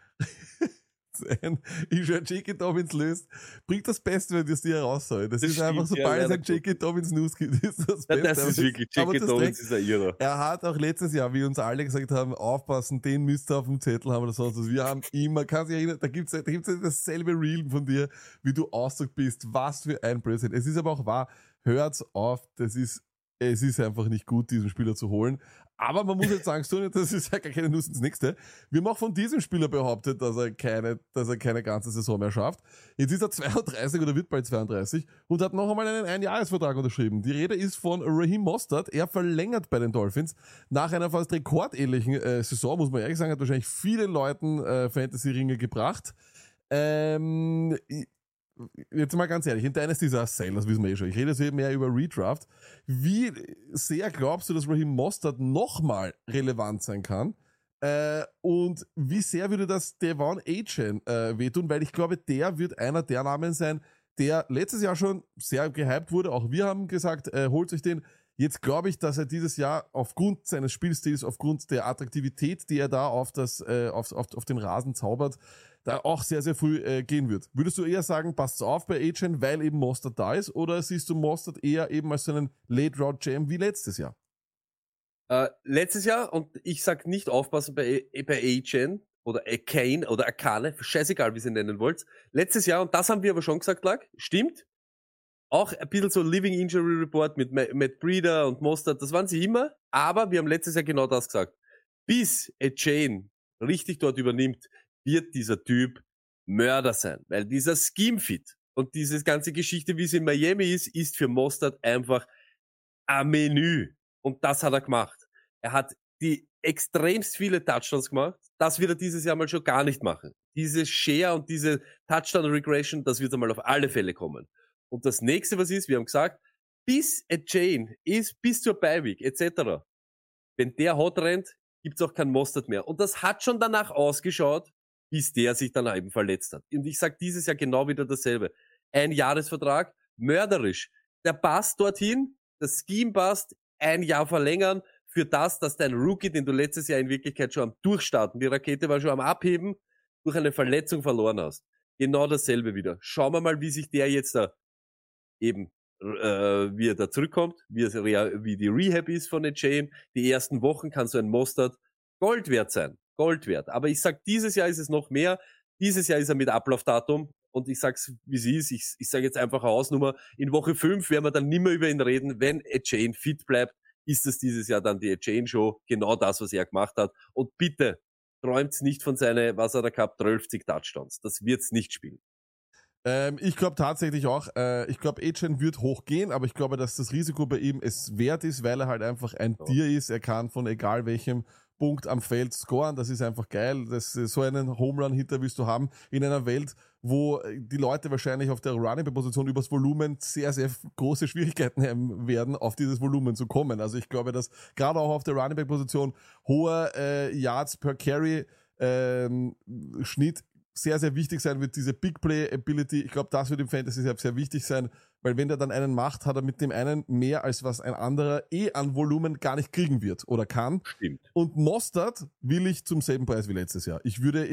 S4: ich schon J.K. Dobbins löst, bringt das Beste, wenn das dir heraussoll. Das ist einfach, sobald es ein J.K. Dobbins News gibt, ist das Beste.
S3: Das ist wirklich, J.K. Dobbins ist ein Irrer.
S4: Er hat auch letztes Jahr, wie uns alle gesagt haben, aufpassen, den müsst ihr auf dem Zettel haben oder sonst was. Wir haben immer, kannst du dich erinnern, da gibt's dasselbe Reel von dir, wie du ausdrückt bist, was für ein Blödsinn. Es ist aber auch wahr, hört's auf, es ist einfach nicht gut, diesen Spieler zu holen. Aber man muss jetzt sagen, Stoney, das ist ja gar keine Nuss ins Nächste. Wir haben auch von diesem Spieler behauptet, dass er keine ganze Saison mehr schafft. Jetzt ist er 32 oder wird bald 32 und hat noch einmal einen Einjahresvertrag unterschrieben. Die Rede ist von Raheem Mostert. Er verlängert bei den Dolphins nach einer fast rekordähnlichen Saison, muss man ehrlich sagen, hat wahrscheinlich vielen Leuten Fantasy-Ringe gebracht. Jetzt mal ganz ehrlich, in Dynasty ist er Sale, das wissen wir eh schon. Ich rede jetzt mehr über Redraft. Wie sehr glaubst du, dass Raheem Mostert nochmal relevant sein kann? Und wie sehr würde das Devon Achane wehtun? Weil ich glaube, der wird einer der Namen sein, der letztes Jahr schon sehr gehypt wurde. Auch wir haben gesagt, holt euch den. Jetzt glaube ich, dass er dieses Jahr aufgrund seines Spielstils, aufgrund der Attraktivität, die er da auf den Rasen zaubert, da auch sehr, sehr früh gehen wird. Würdest du eher sagen, passt auf bei Achane, weil eben Mostert da ist, oder siehst du Mostert eher eben als so einen Late-Round-Jam wie letztes Jahr?
S3: Letztes Jahr, und ich sag nicht aufpassen bei Achane oder Akane oder Akane, scheißegal, wie ihr nennen wollt. Letztes Jahr, und das haben wir aber schon gesagt, Lack, stimmt, auch ein bisschen so Living Injury Report mit Matt Breida und Mostert, das waren sie immer, aber wir haben letztes Jahr genau das gesagt. Bis Achane richtig dort übernimmt, wird dieser Typ Mörder sein, weil dieser Scheme-Fit und diese ganze Geschichte, wie es in Miami ist für Mostert einfach ein Menü. Und das hat er gemacht. Er hat die extremst viele Touchdowns gemacht. Das wird er dieses Jahr mal schon gar nicht machen. Diese Share und diese Touchdown-Regression, das wird einmal auf alle Fälle kommen. Und das nächste, was ist, wir haben gesagt, bis Achane ist, bis zur Bye-Week etc., wenn der hot rennt, gibt's auch kein Mostert mehr. Und das hat schon danach ausgeschaut, bis der sich dann eben verletzt hat. Und ich sag dieses Jahr genau wieder dasselbe. Ein Jahresvertrag, mörderisch. Der passt dorthin, das Scheme passt, ein Jahr verlängern für das, dass dein Rookie, den du letztes Jahr in Wirklichkeit schon am Durchstarten, die Rakete war schon am Abheben, durch eine Verletzung verloren hast. Genau dasselbe wieder. Schauen wir mal, wie sich der jetzt da eben, wie er da zurückkommt, wie die Rehab ist von Achane. Die ersten Wochen kann so ein Mostert Gold wert sein. Gold wert. Aber ich sag, dieses Jahr ist es noch mehr. Dieses Jahr ist er mit Ablaufdatum. Und ich sag's, wie sie ist. Ich sage jetzt einfach eine Hausnummer. In Woche 5 werden wir dann nimmer über ihn reden. Wenn Achane fit bleibt, ist das dieses Jahr dann die Achane-Show. Genau das, was er gemacht hat. Und bitte, träumt's nicht von seine, was hat er gehabt, 12 Touchdowns. Das wird's nicht spielen.
S4: Ich glaube tatsächlich auch, ich glaube, Etienne wird hochgehen, aber ich glaube, dass das Risiko bei ihm es wert ist, weil er halt einfach ein Tier ist. Er kann von egal welchem Punkt am Feld scoren. Das ist einfach geil. So einen Home-Run-Hitter willst du haben in einer Welt, wo die Leute wahrscheinlich auf der Running-Position übers Volumen sehr, sehr große Schwierigkeiten haben werden, auf dieses Volumen zu kommen. Also ich glaube, dass gerade auch auf der Running-Position hoher Yards per Carry Schnitt sehr, sehr wichtig sein wird, diese Big Play Ability. Ich glaube, das wird im Fantasy sehr, sehr wichtig sein, weil wenn der dann einen macht, hat er mit dem einen mehr als was ein anderer an Volumen gar nicht kriegen wird oder kann.
S3: Stimmt.
S4: Und Mostert will ich zum selben Preis wie letztes Jahr.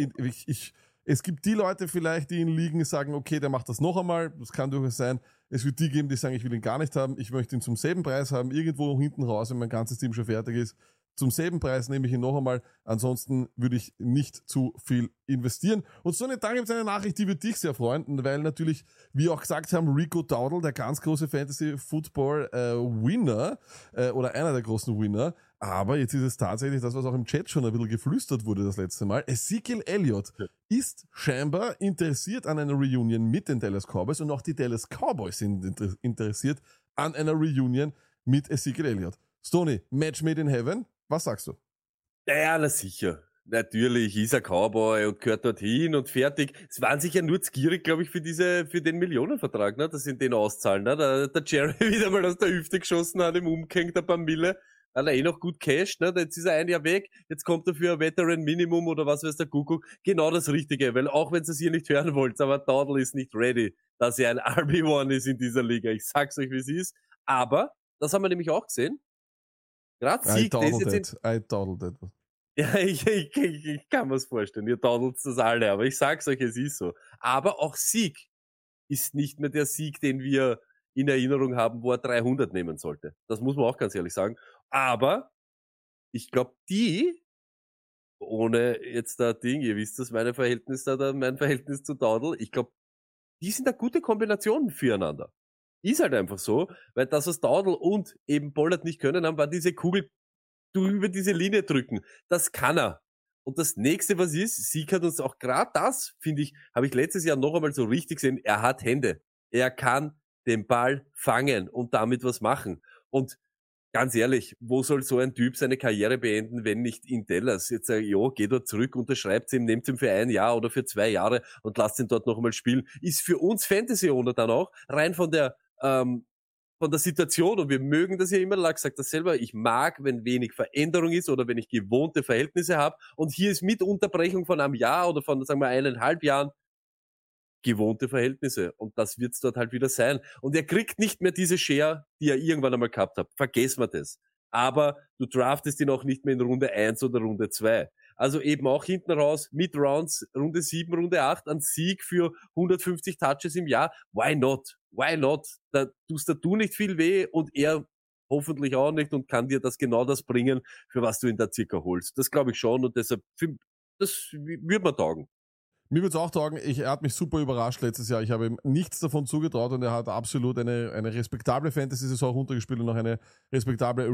S4: Es gibt die Leute vielleicht, die ihn liegen, sagen, okay, der macht das noch einmal. Das kann durchaus sein. Es wird die geben, die sagen, ich will ihn gar nicht haben. Ich möchte ihn zum selben Preis haben, irgendwo hinten raus, wenn mein ganzes Team schon fertig ist. Zum selben Preis nehme ich ihn noch einmal. Ansonsten würde ich nicht zu viel investieren. Und so dann gibt es eine Nachricht, die wird dich sehr freuen, weil natürlich, wie auch gesagt haben, Rico Dowdle, der ganz große Fantasy-Football-Winner oder einer der großen Winner. Aber jetzt ist es tatsächlich das, was auch im Chat schon ein bisschen geflüstert wurde das letzte Mal. Ezekiel Elliott ist scheinbar interessiert an einer Reunion mit den Dallas Cowboys und auch die Dallas Cowboys sind interessiert an einer Reunion mit Ezekiel Elliott. Stoney, Match made in heaven? Was sagst du?
S3: Ja, na sicher. Natürlich ist er Cowboy und gehört dorthin und fertig. Es waren sicher nur zu gierig, glaube ich, für den Millionenvertrag, ne, dass sie den auszahlen, ne. Der Jerry wieder mal aus der Hüfte geschossen hat, im Umgehängt ein paar Mille. Hat er noch gut Cash, ne, jetzt ist er ein Jahr weg, jetzt kommt er für ein Veteran Minimum oder was weiß der Kuckuck. Genau das Richtige, weil auch wenn ihr es hier nicht hören wollt, aber Dowdle ist nicht ready, dass er ein RB1 ist in dieser Liga. Ich sag's euch, wie es ist. Aber, das haben wir nämlich auch gesehen, gerade Sieg, der ist jetzt
S4: I dawdled it.
S3: ja, ich kann mir's vorstellen. Ihr tadelt das alle, aber ich sag's euch, es ist so. Aber auch Sieg ist nicht mehr der Sieg, den wir in Erinnerung haben, wo er 300 nehmen sollte. Das muss man auch ganz ehrlich sagen. Aber ich glaube, ohne jetzt da Ding, ihr wisst das, mein Verhältnis zu Dowdle, ich glaube, die sind eine gute Kombination füreinander. Ist halt einfach so, weil das, was Dowdle und eben Pollard nicht können haben, war diese Kugel über diese Linie drücken. Das kann er. Und das nächste, was ist, Sieg hat uns auch gerade das, finde ich, habe ich letztes Jahr noch einmal so richtig gesehen, er hat Hände. Er kann den Ball fangen und damit was machen. Und ganz ehrlich, wo soll so ein Typ seine Karriere beenden, wenn nicht in Dallas? Jetzt sage ich, ja, geh dort zurück, unterschreibt ihm, nehmt ihn für 1 Jahr oder für 2 Jahre und lasst ihn dort noch einmal spielen. Ist für uns Fantasy-Owner dann auch, rein von der Situation, und wir mögen das ja immer, Lack sagt das selber, ich mag, wenn wenig Veränderung ist oder wenn ich gewohnte Verhältnisse habe, und hier ist mit Unterbrechung von einem Jahr oder von, sagen wir, 1,5 Jahren gewohnte Verhältnisse, und das wird's dort halt wieder sein. Und er kriegt nicht mehr diese Share, die er irgendwann einmal gehabt hat. Vergessen wir das. Aber du draftest ihn auch nicht mehr in Runde 1 oder Runde 2. Also eben auch hinten raus, mit Rounds, Runde 7, Runde 8, ein Sieg für 150 Touches im Jahr. Why not? Why not? Da tust du nicht viel weh und er hoffentlich auch nicht und kann dir genau das bringen, für was du ihn da circa holst. Das glaube ich schon, und deshalb, das würde mir taugen.
S4: Mir würde es auch taugen, er hat mich super überrascht letztes Jahr. Ich habe ihm nichts davon zugetraut und er hat absolut eine respektable Fantasy-Saison runtergespielt und noch eine respektable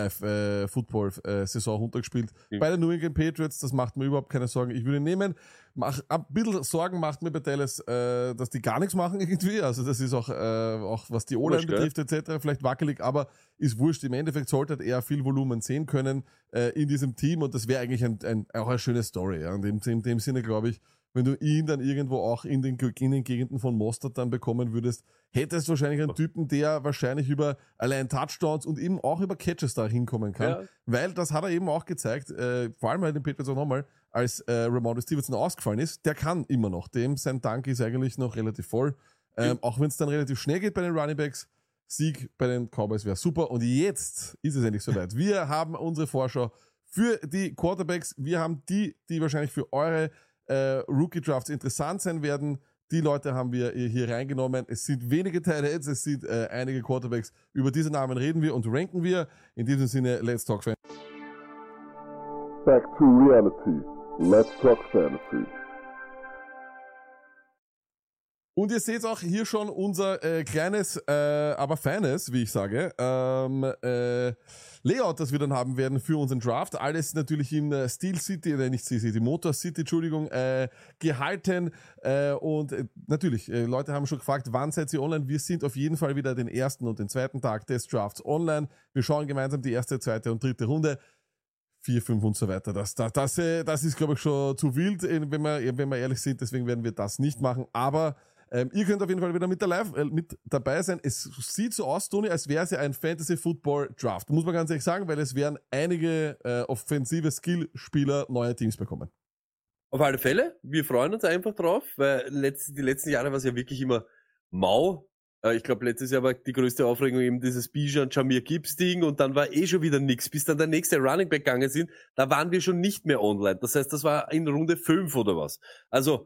S4: Real-Life-Football-Saison runtergespielt. Bei den New England Patriots, das macht mir überhaupt keine Sorgen. Ich würde ihn nehmen. Ein bisschen Sorgen macht mir bei Dallas, dass die gar nichts machen irgendwie. Also das ist auch was die O-Line betrifft etc. vielleicht wackelig, aber ist wurscht. Im Endeffekt sollte er viel Volumen sehen können in diesem Team, und das wäre eigentlich auch eine schöne Story. Ja. Und in dem Sinne glaube ich, wenn du ihn dann irgendwo auch in den Gegenden von Mostert dann bekommen würdest, hättest du wahrscheinlich einen Typen, der wahrscheinlich über allein Touchdowns und eben auch über Catches da hinkommen kann. Ja. Weil das hat er eben auch gezeigt, vor allem bei den Patriots auch nochmal, als Ramondre Stevenson ausgefallen ist, der kann immer noch. Sein Tank ist eigentlich noch relativ voll. Auch wenn es dann relativ schnell geht bei den Runningbacks, Sieg bei den Cowboys wäre super. Und jetzt ist es endlich soweit. Wir haben unsere Vorschau für die Quarterbacks. Wir haben die wahrscheinlich für eure Rookie-Drafts interessant sein werden. Die Leute haben wir hier reingenommen. Es sind wenige Tight Ends, es sind einige Quarterbacks. Über diese Namen reden wir und ranken wir. In diesem Sinne, let's talk Fantasy.
S6: Back to reality. Let's talk Fantasy.
S4: Und ihr seht auch hier schon unser kleines, aber feines, wie ich sage, Layout, das wir dann haben werden für unseren Draft. Alles natürlich in Steel City, nicht Steel City, Motor City, Entschuldigung, gehalten. Und natürlich, Leute haben schon gefragt, wann seid ihr online? Wir sind auf jeden Fall wieder den ersten und den zweiten Tag des Drafts online. Wir schauen gemeinsam die erste, zweite und dritte Runde. 4, 5 und so weiter. Das ist, glaube ich, schon zu wild, wenn wir ehrlich sind. Deswegen werden wir das nicht machen. Aber ihr könnt auf jeden Fall wieder mit dabei sein. Es sieht so aus, Toni, als wäre es ja ein Fantasy-Football-Draft. Muss man ganz ehrlich sagen, weil es werden einige offensive Skill-Spieler neue Teams bekommen.
S3: Auf alle Fälle. Wir freuen uns einfach drauf, weil die letzten Jahre war es ja wirklich immer mau. Ich glaube, letztes Jahr war die größte Aufregung eben dieses Bijan Jameer Gibbs Ding und dann war schon wieder nix, bis dann der nächste Running Back gegangen sind. Da waren wir schon nicht mehr online. Das heißt, das war in Runde 5 oder was. Also,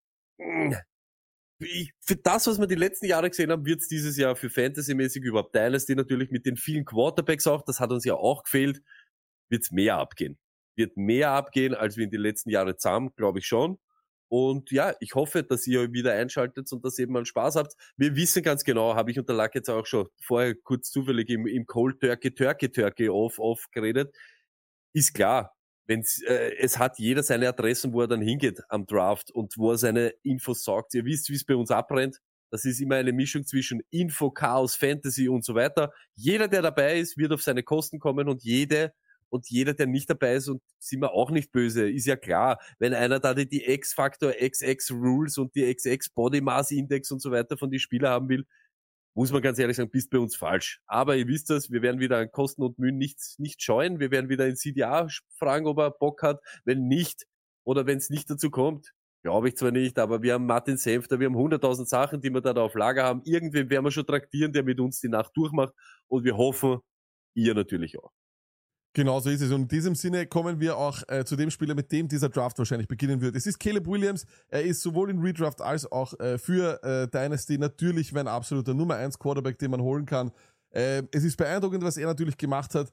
S3: für das, was wir die letzten Jahre gesehen haben, wird es dieses Jahr für Fantasy-mäßig überhaupt Dynasty natürlich mit den vielen Quarterbacks auch, das hat uns ja auch gefehlt, wird es mehr abgehen. Wird mehr abgehen, als wir in den letzten Jahren zusammen, glaube ich schon. Und ja, ich hoffe, dass ihr wieder einschaltet und dass ihr eben mal Spaß habt. Wir wissen ganz genau, habe ich unter Lack jetzt auch schon vorher kurz zufällig im Cold Turkey off geredet. Ist klar, es hat jeder seine Adressen, wo er dann hingeht am Draft und wo er seine Infos sagt. Ihr wisst, wie es bei uns abbrennt. Das ist immer eine Mischung zwischen Info, Chaos, Fantasy und so weiter. Jeder, der dabei ist, wird auf seine Kosten kommen und jeder, der nicht dabei ist, und sind wir auch nicht böse, ist ja klar, wenn einer da die X-Factor, XX-Rules und die XX-Body-Mass-Index und so weiter von den Spielern haben will, muss man ganz ehrlich sagen, bist bei uns falsch. Aber ihr wisst das, wir werden wieder an Kosten und Mühen nicht scheuen. Wir werden wieder in CDA fragen, ob er Bock hat. Wenn nicht, oder wenn es nicht dazu kommt, glaube ich zwar nicht, aber wir haben Martin Senfter, wir haben 100.000 Sachen, die wir da auf Lager haben. Irgendwen werden wir schon traktieren, der mit uns die Nacht durchmacht. Und wir hoffen, ihr natürlich auch.
S4: Genau so ist es. Und in diesem Sinne kommen wir auch zu dem Spieler, mit dem dieser Draft wahrscheinlich beginnen wird. Es ist Caleb Williams. Er ist sowohl in Redraft als auch für Dynasty natürlich mein absoluter Nummer 1 Quarterback, den man holen kann. Es ist beeindruckend, was er natürlich gemacht hat.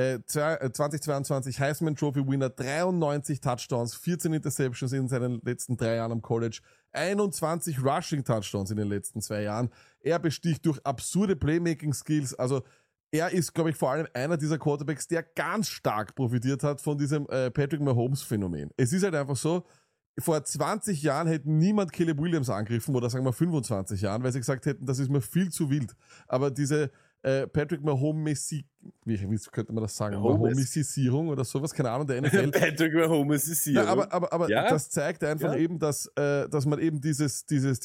S4: 2022 Heisman Trophy Winner, 93 Touchdowns, 14 Interceptions in seinen letzten 3 Jahren am College, 21 Rushing Touchdowns in den letzten 2 Jahren. Er besticht durch absurde Playmaking Skills. Also er ist, glaube ich, vor allem einer dieser Quarterbacks, der ganz stark profitiert hat von diesem Patrick Mahomes-Phänomen. Es ist halt einfach so, vor 20 Jahren hätte niemand Caleb Williams angegriffen, oder sagen wir 25 Jahren, weil sie gesagt hätten, das ist mir viel zu wild. Aber diese Patrick Mahomes, wie könnte man das sagen? Mahomesisierung oder sowas, keine Ahnung, der NFL.
S3: Patrick Mahomesisierung.
S4: Ja, aber ja? Das zeigt einfach eben, dass man eben dieses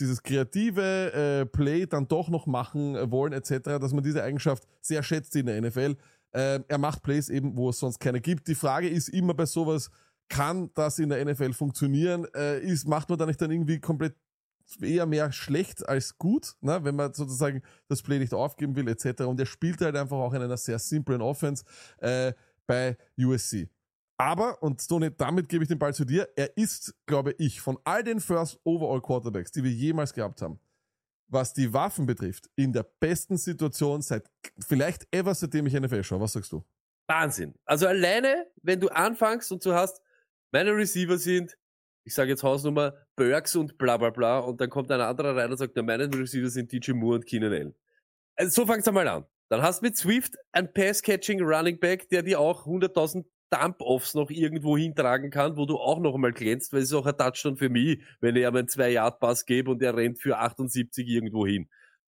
S4: kreative Play dann doch noch machen wollen, etc., dass man diese Eigenschaft sehr schätzt in der NFL. Er macht Plays eben, wo es sonst keine gibt. Die Frage ist immer bei sowas, kann das in der NFL funktionieren? Macht man da nicht dann irgendwie komplett eher mehr schlecht als gut, ne, wenn man sozusagen das Play nicht aufgeben will, etc. Und er spielt halt einfach auch in einer sehr simplen Offense bei USC. Aber, und Toni, damit gebe ich den Ball zu dir, er ist, glaube ich, von all den First Overall Quarterbacks, die wir jemals gehabt haben, was die Waffen betrifft, in der besten Situation seit vielleicht ever, seitdem ich NFL schaue. Was sagst du?
S3: Wahnsinn. Also alleine, wenn du anfängst und du hast, meine Receiver sind, ich sage jetzt Hausnummer, Burks und bla bla bla, und dann kommt ein anderer rein und sagt, na, meine Receiver sind DJ Moore und Keenan Allen. Also so fangst du mal an. Dann hast du mit Swift ein Pass-Catching Running Back, der dir auch 100.000 Dump-Offs noch irgendwo hintragen kann, wo du auch noch einmal glänzt, weil es ist auch ein Touchdown für mich, wenn ich ihm einen 2-Yard-Pass gebe und er rennt für 78 irgendwo hin.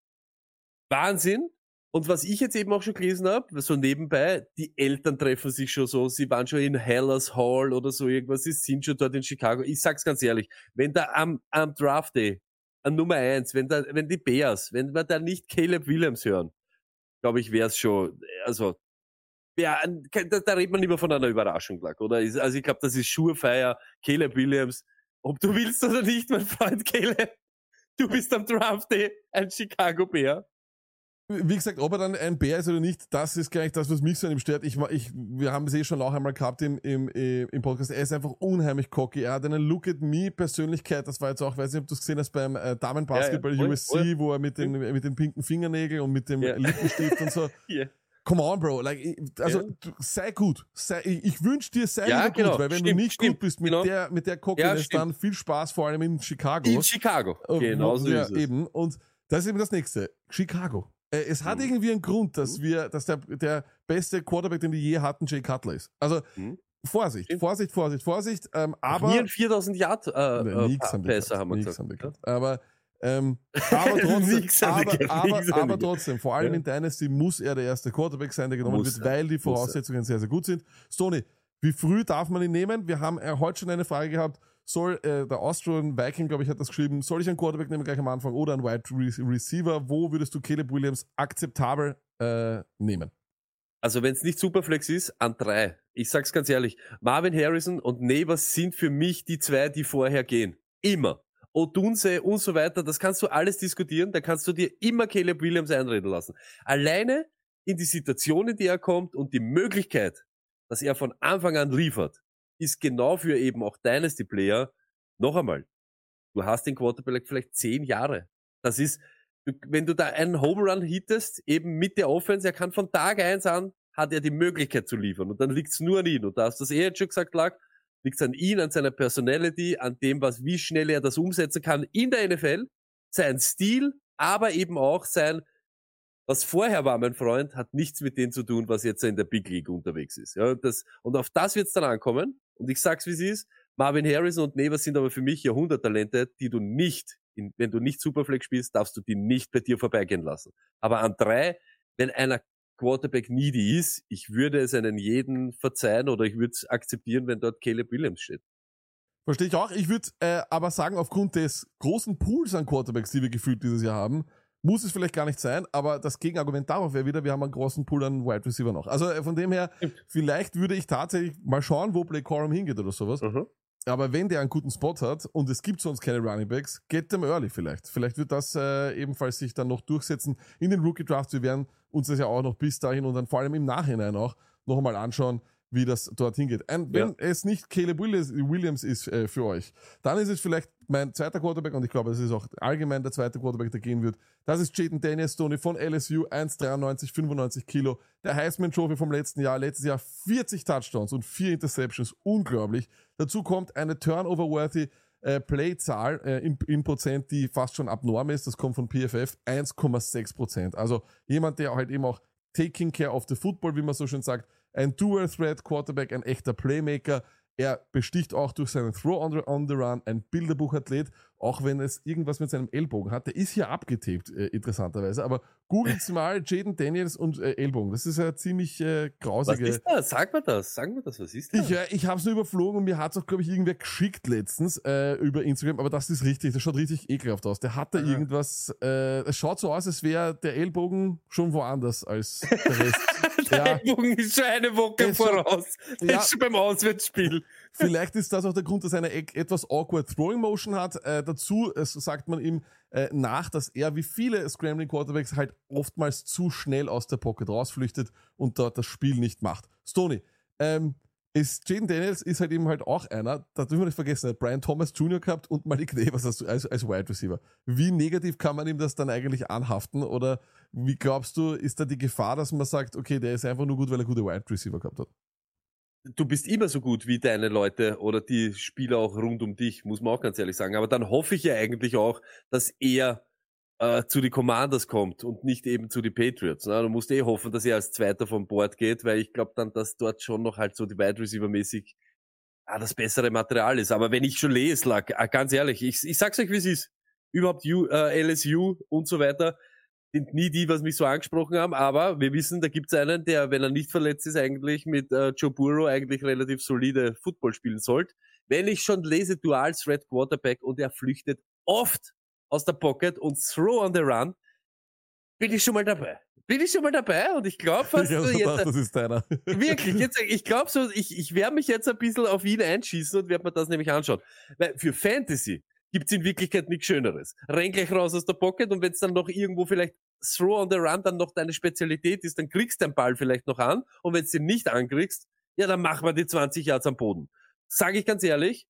S3: Wahnsinn. Und was ich jetzt eben auch schon gelesen habe, so nebenbei, die Eltern treffen sich schon so, sie waren schon in Hallas Hall oder so irgendwas, sie sind schon dort in Chicago. Ich sag's ganz ehrlich, wenn da am Draft Day, an Nummer 1, wenn die Bears, wenn wir da nicht Caleb Williams hören, glaube ich, wäre es schon, also, ja, da redet man nicht mehr von einer Überraschung, oder? Also ich glaube, das ist Surefire, Caleb Williams, ob du willst oder nicht, mein Freund Caleb, du bist am Draft Day ein Chicago Bear.
S4: Wie gesagt, ob er dann ein Bär ist oder nicht, das ist gar nicht das, was mich so an ihm stört. Wir haben es schon auch einmal gehabt im Podcast. Er ist einfach unheimlich cocky. Er hat eine Look-at-me-Persönlichkeit. Das war jetzt auch, weiß nicht, ob du es gesehen hast, beim Damenbasketball USC, wo er mit den pinken Fingernägeln und mit dem Lippenstift und so. come on, Bro. Like, sei gut. Ich wünsche dir, sei lieber gut,
S3: genau.
S4: weil wenn du nicht gut bist mit der Cockiness, dann viel Spaß, vor allem in Chicago.
S3: In Chicago. Genau so ist es.
S4: Eben. Und das ist eben das Nächste. Chicago. Es hat irgendwie einen Grund, dass der beste Quarterback, den wir je hatten, Jay Cutler ist. Also, Vorsicht. Aber
S3: nie ein 4000 Yard Pässe haben wir gesagt.
S4: Aber trotzdem, vor allem in Dynasty muss er der erste Quarterback sein, der genommen wird, weil die Voraussetzungen sehr, sehr gut sind. Stoney, wie früh darf man ihn nehmen? Wir haben heute schon eine Frage gehabt, soll der Austrian Viking, glaube ich, hat das geschrieben, soll ich einen Quarterback nehmen gleich am Anfang oder einen Wide Receiver? Wo würdest du Caleb Williams akzeptabel nehmen?
S3: Also wenn es nicht Superflex ist, an 3. Ich sag's ganz ehrlich, Marvin Harrison und Neighbors sind für mich die 2, die vorher gehen. Immer. Odunze und so weiter, das kannst du alles diskutieren, da kannst du dir immer Caleb Williams einreden lassen. Alleine in die Situation, in die er kommt und die Möglichkeit, dass er von Anfang an liefert, ist genau für eben auch Dynasty-Player, noch einmal, du hast den Quarterback vielleicht 10 Jahre. Das ist, wenn du da einen Home Run hittest, eben mit der Offense, er kann von Tag 1 an, hat er die Möglichkeit zu liefern und dann liegt's nur an ihn und da hast du das jetzt schon gesagt, liegt es an ihn, an seiner Personality, an dem, wie schnell er das umsetzen kann in der NFL, sein Stil, aber eben auch was vorher war, mein Freund, hat nichts mit dem zu tun, was jetzt in der Big League unterwegs ist. Ja, und auf das wird es dann ankommen. Und ich sag's, wie es ist. Marvin Harrison und Neighbors sind aber für mich Jahrhunderttalente, die du nicht, wenn du nicht Superflex spielst, darfst du die nicht bei dir vorbeigehen lassen. Aber an 3, wenn einer Quarterback needy ist, ich würde es einen jeden verzeihen oder ich würde es akzeptieren, wenn dort Caleb Williams steht.
S4: Verstehe ich auch. Ich würde aber sagen, aufgrund des großen Pools an Quarterbacks, die wir gefühlt dieses Jahr haben, muss es vielleicht gar nicht sein, aber das Gegenargument darauf wäre wieder, wir haben einen großen Pool an Wide Receiver noch. Also von dem her, vielleicht würde ich tatsächlich mal schauen, wo Blake Corum hingeht oder sowas. Aber wenn der einen guten Spot hat und es gibt sonst keine Running Backs, get them early vielleicht. Vielleicht wird das ebenfalls sich dann noch durchsetzen in den Rookie Drafts. Wir werden uns das ja auch noch bis dahin und dann vor allem im Nachhinein auch noch einmal anschauen, wie das dorthin geht. Und wenn es nicht Caleb Williams ist für euch, dann ist es vielleicht mein zweiter Quarterback und ich glaube, das ist auch allgemein der zweite Quarterback, der gehen wird. Das ist Jayden Daniels, Stoney von LSU, 1,93, 95 Kilo. Der Heisman Trophy vom letztes Jahr 40 Touchdowns und 4 Interceptions, unglaublich. Dazu kommt eine Turnover-worthy Playzahl in Prozent, die fast schon abnorm ist. Das kommt von PFF, 1,6%. Also jemand, der halt eben auch taking care of the football, wie man so schön sagt, ein Dual-Threat-Quarterback, ein echter Playmaker. Er besticht auch durch seinen Throw on the Run, ein Bilderbuchathlet, auch wenn es irgendwas mit seinem Ellbogen hat. Der ist hier abgetaped, interessanterweise. Aber googelt mal Jayden Daniels und Ellbogen. Das ist ja ziemlich grausige...
S3: Was ist das? Sag mir das, was ist das?
S4: Ich habe es nur überflogen und mir hat es auch, glaube ich, irgendwer geschickt letztens über Instagram. Aber das ist richtig, das schaut richtig ekelhaft aus. Der hat da irgendwas... Es schaut so aus, als wäre der Ellbogen schon woanders als der Rest.
S3: Der Ellbogen ist schon eine Woche voraus. Das ist schon beim Auswärtsspiel.
S4: Vielleicht ist das auch der Grund, dass er eine etwas awkward Throwing Motion hat. Dazu sagt man ihm nach, dass er wie viele Scrambling Quarterbacks halt oftmals zu schnell aus der Pocket rausflüchtet und dort das Spiel nicht macht. Stoney, Jayden Daniels ist halt eben halt auch einer, da dürfen wir nicht vergessen, er hat Brian Thomas Jr. gehabt und Malik Neighbors als Wide Receiver. Wie negativ kann man ihm das dann eigentlich anhaften? Oder wie glaubst du, ist da die Gefahr, dass man sagt, okay, der ist einfach nur gut, weil er gute Wide Receiver gehabt hat?
S3: Du bist immer so gut wie deine Leute oder die Spieler auch rund um dich, muss man auch ganz ehrlich sagen. Aber dann hoffe ich ja eigentlich auch, dass er zu den Commanders kommt und nicht eben zu den Patriots. Ne? Du musst hoffen, dass er als Zweiter vom Board geht, weil ich glaube dann, dass dort schon noch halt so die Wide Receiver mäßig das bessere Material ist. Aber wenn ich schon lese, ganz ehrlich, ich sag's euch, wie es ist. Überhaupt LSU und so weiter sind nie die, was mich so angesprochen haben, aber wir wissen, da gibt's einen, der, wenn er nicht verletzt ist, eigentlich mit Joe Burrow eigentlich relativ solide Football spielen sollte. Wenn ich schon lese, Dual Threat Quarterback und er flüchtet oft aus der Pocket und Throw on the Run, bin ich schon mal dabei und ich glaube fast,
S4: das ist deiner.
S3: Wirklich, ich glaube so, ich werde mich jetzt ein bisschen auf ihn einschießen und werde mir das nämlich anschauen. Weil für Fantasy gibt's in Wirklichkeit nichts Schöneres. Renn gleich raus aus der Pocket und wenn es dann noch irgendwo vielleicht Throw on the Run dann noch deine Spezialität ist, dann kriegst du den Ball vielleicht noch an und wenn du den nicht ankriegst, ja, dann machen wir die 20 Yards am Boden. Sage ich ganz ehrlich,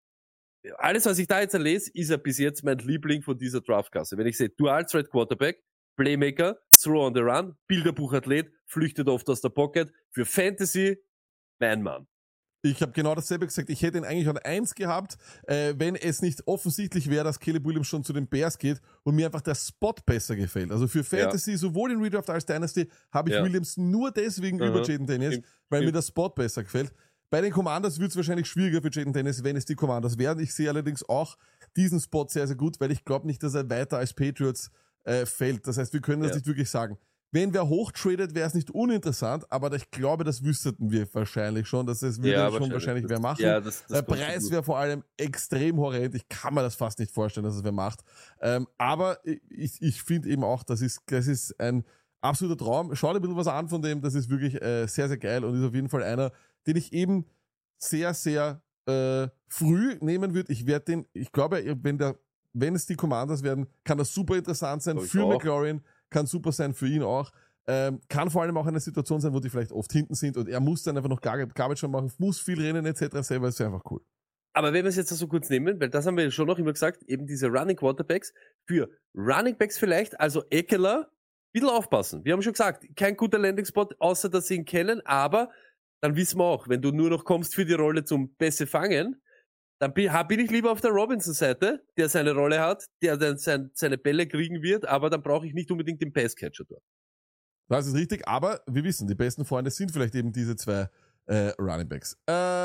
S3: alles, was ich da jetzt lese, ist ja bis jetzt mein Liebling von dieser Draftklasse. Wenn ich sehe, Dual Threat Quarterback, Playmaker, throw on the run, Bilderbuchathlet, flüchtet oft aus der Pocket. Für Fantasy, mein Mann.
S4: Ich habe genau dasselbe gesagt. Ich hätte ihn eigentlich an 1 gehabt, wenn es nicht offensichtlich wäre, dass Caleb Williams schon zu den Bears geht und mir einfach der Spot besser gefällt. Also für Fantasy, sowohl in Redraft als Dynasty, habe ich Williams nur deswegen über Jayden Daniels, weil mir der Spot besser gefällt. Bei den Commanders wird es wahrscheinlich schwieriger für Jayden Daniels, wenn es die Commanders werden. Ich sehe allerdings auch diesen Spot sehr, sehr gut, weil ich glaube nicht, dass er weiter als Patriots fällt. Das heißt, wir können das nicht wirklich sagen. Wenn wer hochtradet, wäre es nicht uninteressant, aber ich glaube, das wüssten wir wahrscheinlich schon, dass es würde schon wahrscheinlich wer machen.
S3: Ja, das
S4: der Preis wäre vor allem extrem horrend. Ich kann mir das fast nicht vorstellen, dass es wer macht. Aber ich finde eben auch, das ist ein absoluter Traum. Schau dir ein bisschen was an von dem. Das ist wirklich sehr, sehr geil und ist auf jeden Fall einer, den ich eben sehr, sehr früh nehmen würde. Ich glaube, wenn es die Commanders werden, kann das super interessant sein für McLaurin. Kann super sein für ihn auch. Kann vor allem auch eine Situation sein, wo die vielleicht oft hinten sind und er muss dann einfach noch Garbage schon machen, muss viel rennen etc. selber, ist einfach cool.
S3: Aber wenn wir es jetzt so kurz nehmen, weil das haben wir schon noch immer gesagt, eben diese Running Quarterbacks, für Running Backs vielleicht, also Ekeler, ein bisschen aufpassen. Wir haben schon gesagt, kein guter Landing-Spot, außer dass sie ihn kennen, aber dann wissen wir auch, wenn du nur noch kommst für die Rolle zum Pässe fangen, dann bin ich lieber auf der Robinson-Seite, der seine Rolle hat, der dann seine Bälle kriegen wird, aber dann brauche ich nicht unbedingt den Passcatcher dort.
S4: Das ist richtig, aber wir wissen, die besten Freunde sind vielleicht eben diese zwei Running Backs.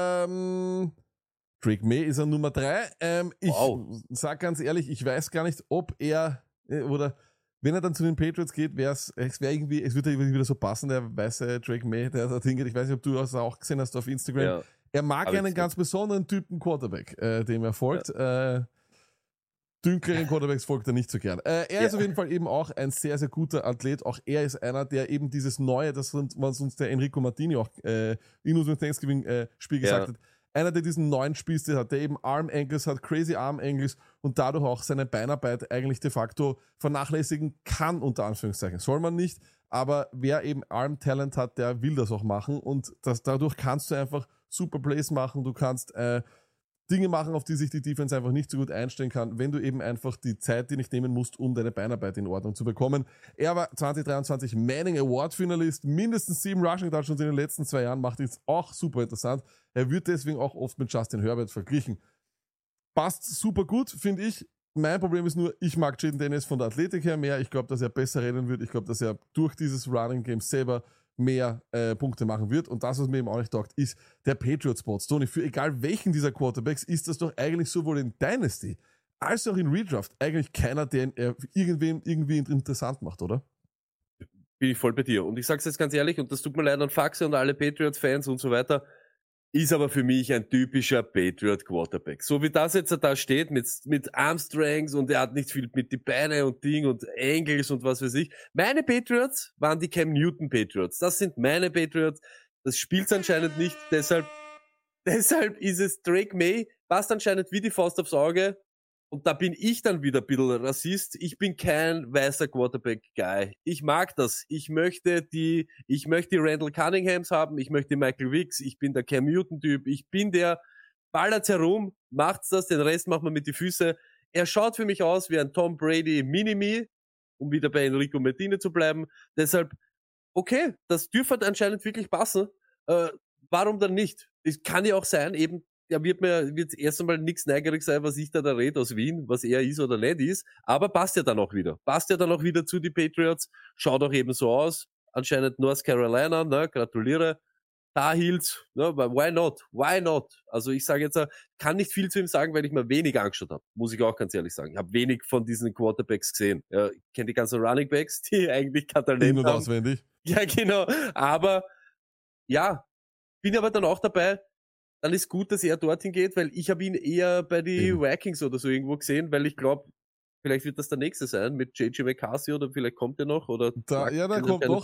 S4: Drake May ist an Nummer 3. Ich sag ganz ehrlich, ich weiß gar nicht, ob er oder wenn er dann zu den Patriots geht, es wird irgendwie wieder so passen, der weiße Drake May, der da hingeht. Ich weiß nicht, ob du das auch gesehen hast auf Instagram. Ja. Er mag einen ganz besonderen Typen Quarterback, dem er folgt. Ja. Dünkleren Quarterbacks folgt er nicht so gern. Er ist auf jeden Fall eben auch ein sehr, sehr guter Athlet. Auch er ist einer, der eben dieses Neue, was uns der Enrico Martini auch in unserem Thanksgiving-Spiel gesagt hat, einer, der diesen neuen Spielstil hat, der eben Arm-Angles hat, crazy Arm-Angles und dadurch auch seine Beinarbeit eigentlich de facto vernachlässigen kann, unter Anführungszeichen. Soll man nicht, aber wer eben Arm-Talent hat, der will das auch machen und dadurch kannst du einfach super Plays machen, du kannst Dinge machen, auf die sich die Defense einfach nicht so gut einstellen kann, wenn du eben einfach die Zeit, die nicht nehmen musst, um deine Beinarbeit in Ordnung zu bekommen. Er war 2023 Manning Award Finalist, mindestens 7 Rushing Touchdowns in den letzten 2 Jahren, macht es auch super interessant. Er wird deswegen auch oft mit Justin Herbert verglichen. Passt super gut, finde ich. Mein Problem ist nur, ich mag Jayden Daniels von der Athletik her mehr. Ich glaube, dass er besser rennen wird. Ich glaube, dass er durch dieses Running Game selber mehr Punkte machen wird. Und das, was mir eben auch nicht taugt, ist der Patriot-Spot. Tony, für egal welchen dieser Quarterbacks ist das doch eigentlich sowohl in Dynasty als auch in Redraft eigentlich keiner, den er irgendwie interessant macht, oder?
S3: Bin ich voll bei dir. Und ich sag's jetzt ganz ehrlich, und das tut mir leid an Faxe und alle Patriots-Fans und so weiter, ist aber für mich ein typischer Patriot-Quarterback. So wie das jetzt da steht, mit Armstrangs und er hat nicht viel mit die Beine und Ding und Angles und was weiß ich. Meine Patriots waren die Cam Newton Patriots. Das sind meine Patriots. Das spielt's anscheinend nicht. Deshalb ist es Drake May, passt anscheinend wie die Faust aufs Auge. Und da bin ich dann wieder ein bisschen Rassist. Ich bin kein weißer Quarterback-Guy. Ich mag das. Ich möchte die Randall Cunninghams haben. Ich möchte Michael Wicks. Ich bin der Cam Newton-Typ. Ich bin der, ballert's herum, macht's das, den Rest macht man mit die Füße. Er schaut für mich aus wie ein Tom Brady Mini-Me, um wieder bei Enrico Martini zu bleiben. Deshalb, okay, das dürfte anscheinend wirklich passen. Warum dann nicht? Es kann ja auch sein, eben, er wird erst einmal nichts neigerig sein, was ich da rede aus Wien, was er ist oder nicht ist, aber passt ja dann auch wieder. Passt ja dann auch wieder zu die Patriots, schaut auch eben so aus, anscheinend North Carolina, ne, gratuliere, Tar Heels, ne, why not? Also ich sage jetzt, kann nicht viel zu ihm sagen, weil ich mir wenig angeschaut habe, muss ich auch ganz ehrlich sagen. Ich habe wenig von diesen Quarterbacks gesehen. Ja, ich kenne die ganzen Running Backs, die eigentlich kein Talent haben.
S4: Auswendig.
S3: Ja, genau, aber ja, bin aber dann auch dabei, dann ist gut, dass er dorthin geht, weil ich habe ihn eher bei die Vikings oder so irgendwo gesehen, weil ich glaube, vielleicht wird das der nächste sein mit JJ McCarthy oder vielleicht kommt er noch oder
S4: da kommt noch.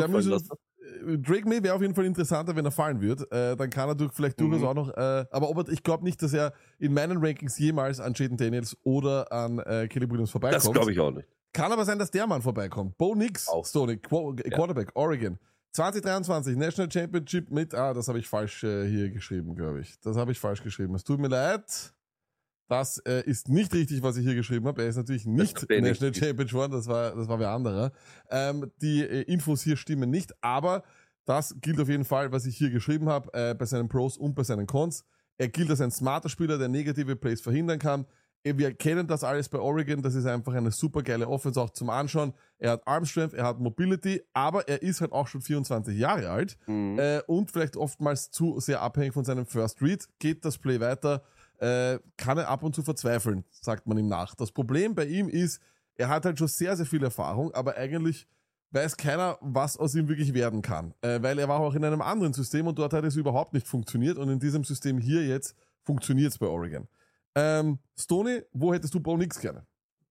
S4: Drake May wäre auf jeden Fall interessanter, wenn er fallen wird. Dann kann er vielleicht durchaus auch noch. Aber ich glaube nicht, dass er in meinen Rankings jemals an Jayden Daniels oder an Caleb Williams vorbeikommt.
S3: Das glaube ich auch nicht.
S4: Kann aber sein, dass der Mann vorbeikommt. Bo Nix, Stoney, Quarterback, Oregon. 2023, National Championship mit, das habe ich falsch hier geschrieben, glaube ich. Das habe ich falsch geschrieben. Es tut mir leid. Das ist nicht richtig, was ich hier geschrieben habe. Er ist natürlich nicht National Champion geworden, das war wer anderer. Die Infos hier stimmen nicht, aber das gilt auf jeden Fall, was ich hier geschrieben habe, bei seinen Pros und bei seinen Cons. Er gilt als ein smarter Spieler, der negative Plays verhindern kann. Wir kennen das alles bei Oregon, das ist einfach eine super geile Offense auch zum Anschauen. Er hat Arm Strength, er hat Mobility, aber er ist halt auch schon 24 Jahre alt und vielleicht oftmals zu sehr abhängig von seinem First Read. Geht das Play weiter, kann er ab und zu verzweifeln, sagt man ihm nach. Das Problem bei ihm ist, er hat halt schon sehr, sehr viel Erfahrung, aber eigentlich weiß keiner, was aus ihm wirklich werden kann. Weil er war auch in einem anderen System und dort hat es überhaupt nicht funktioniert und in diesem System hier jetzt funktioniert es bei Oregon. Stoney, wo hättest du Bo Nix gerne?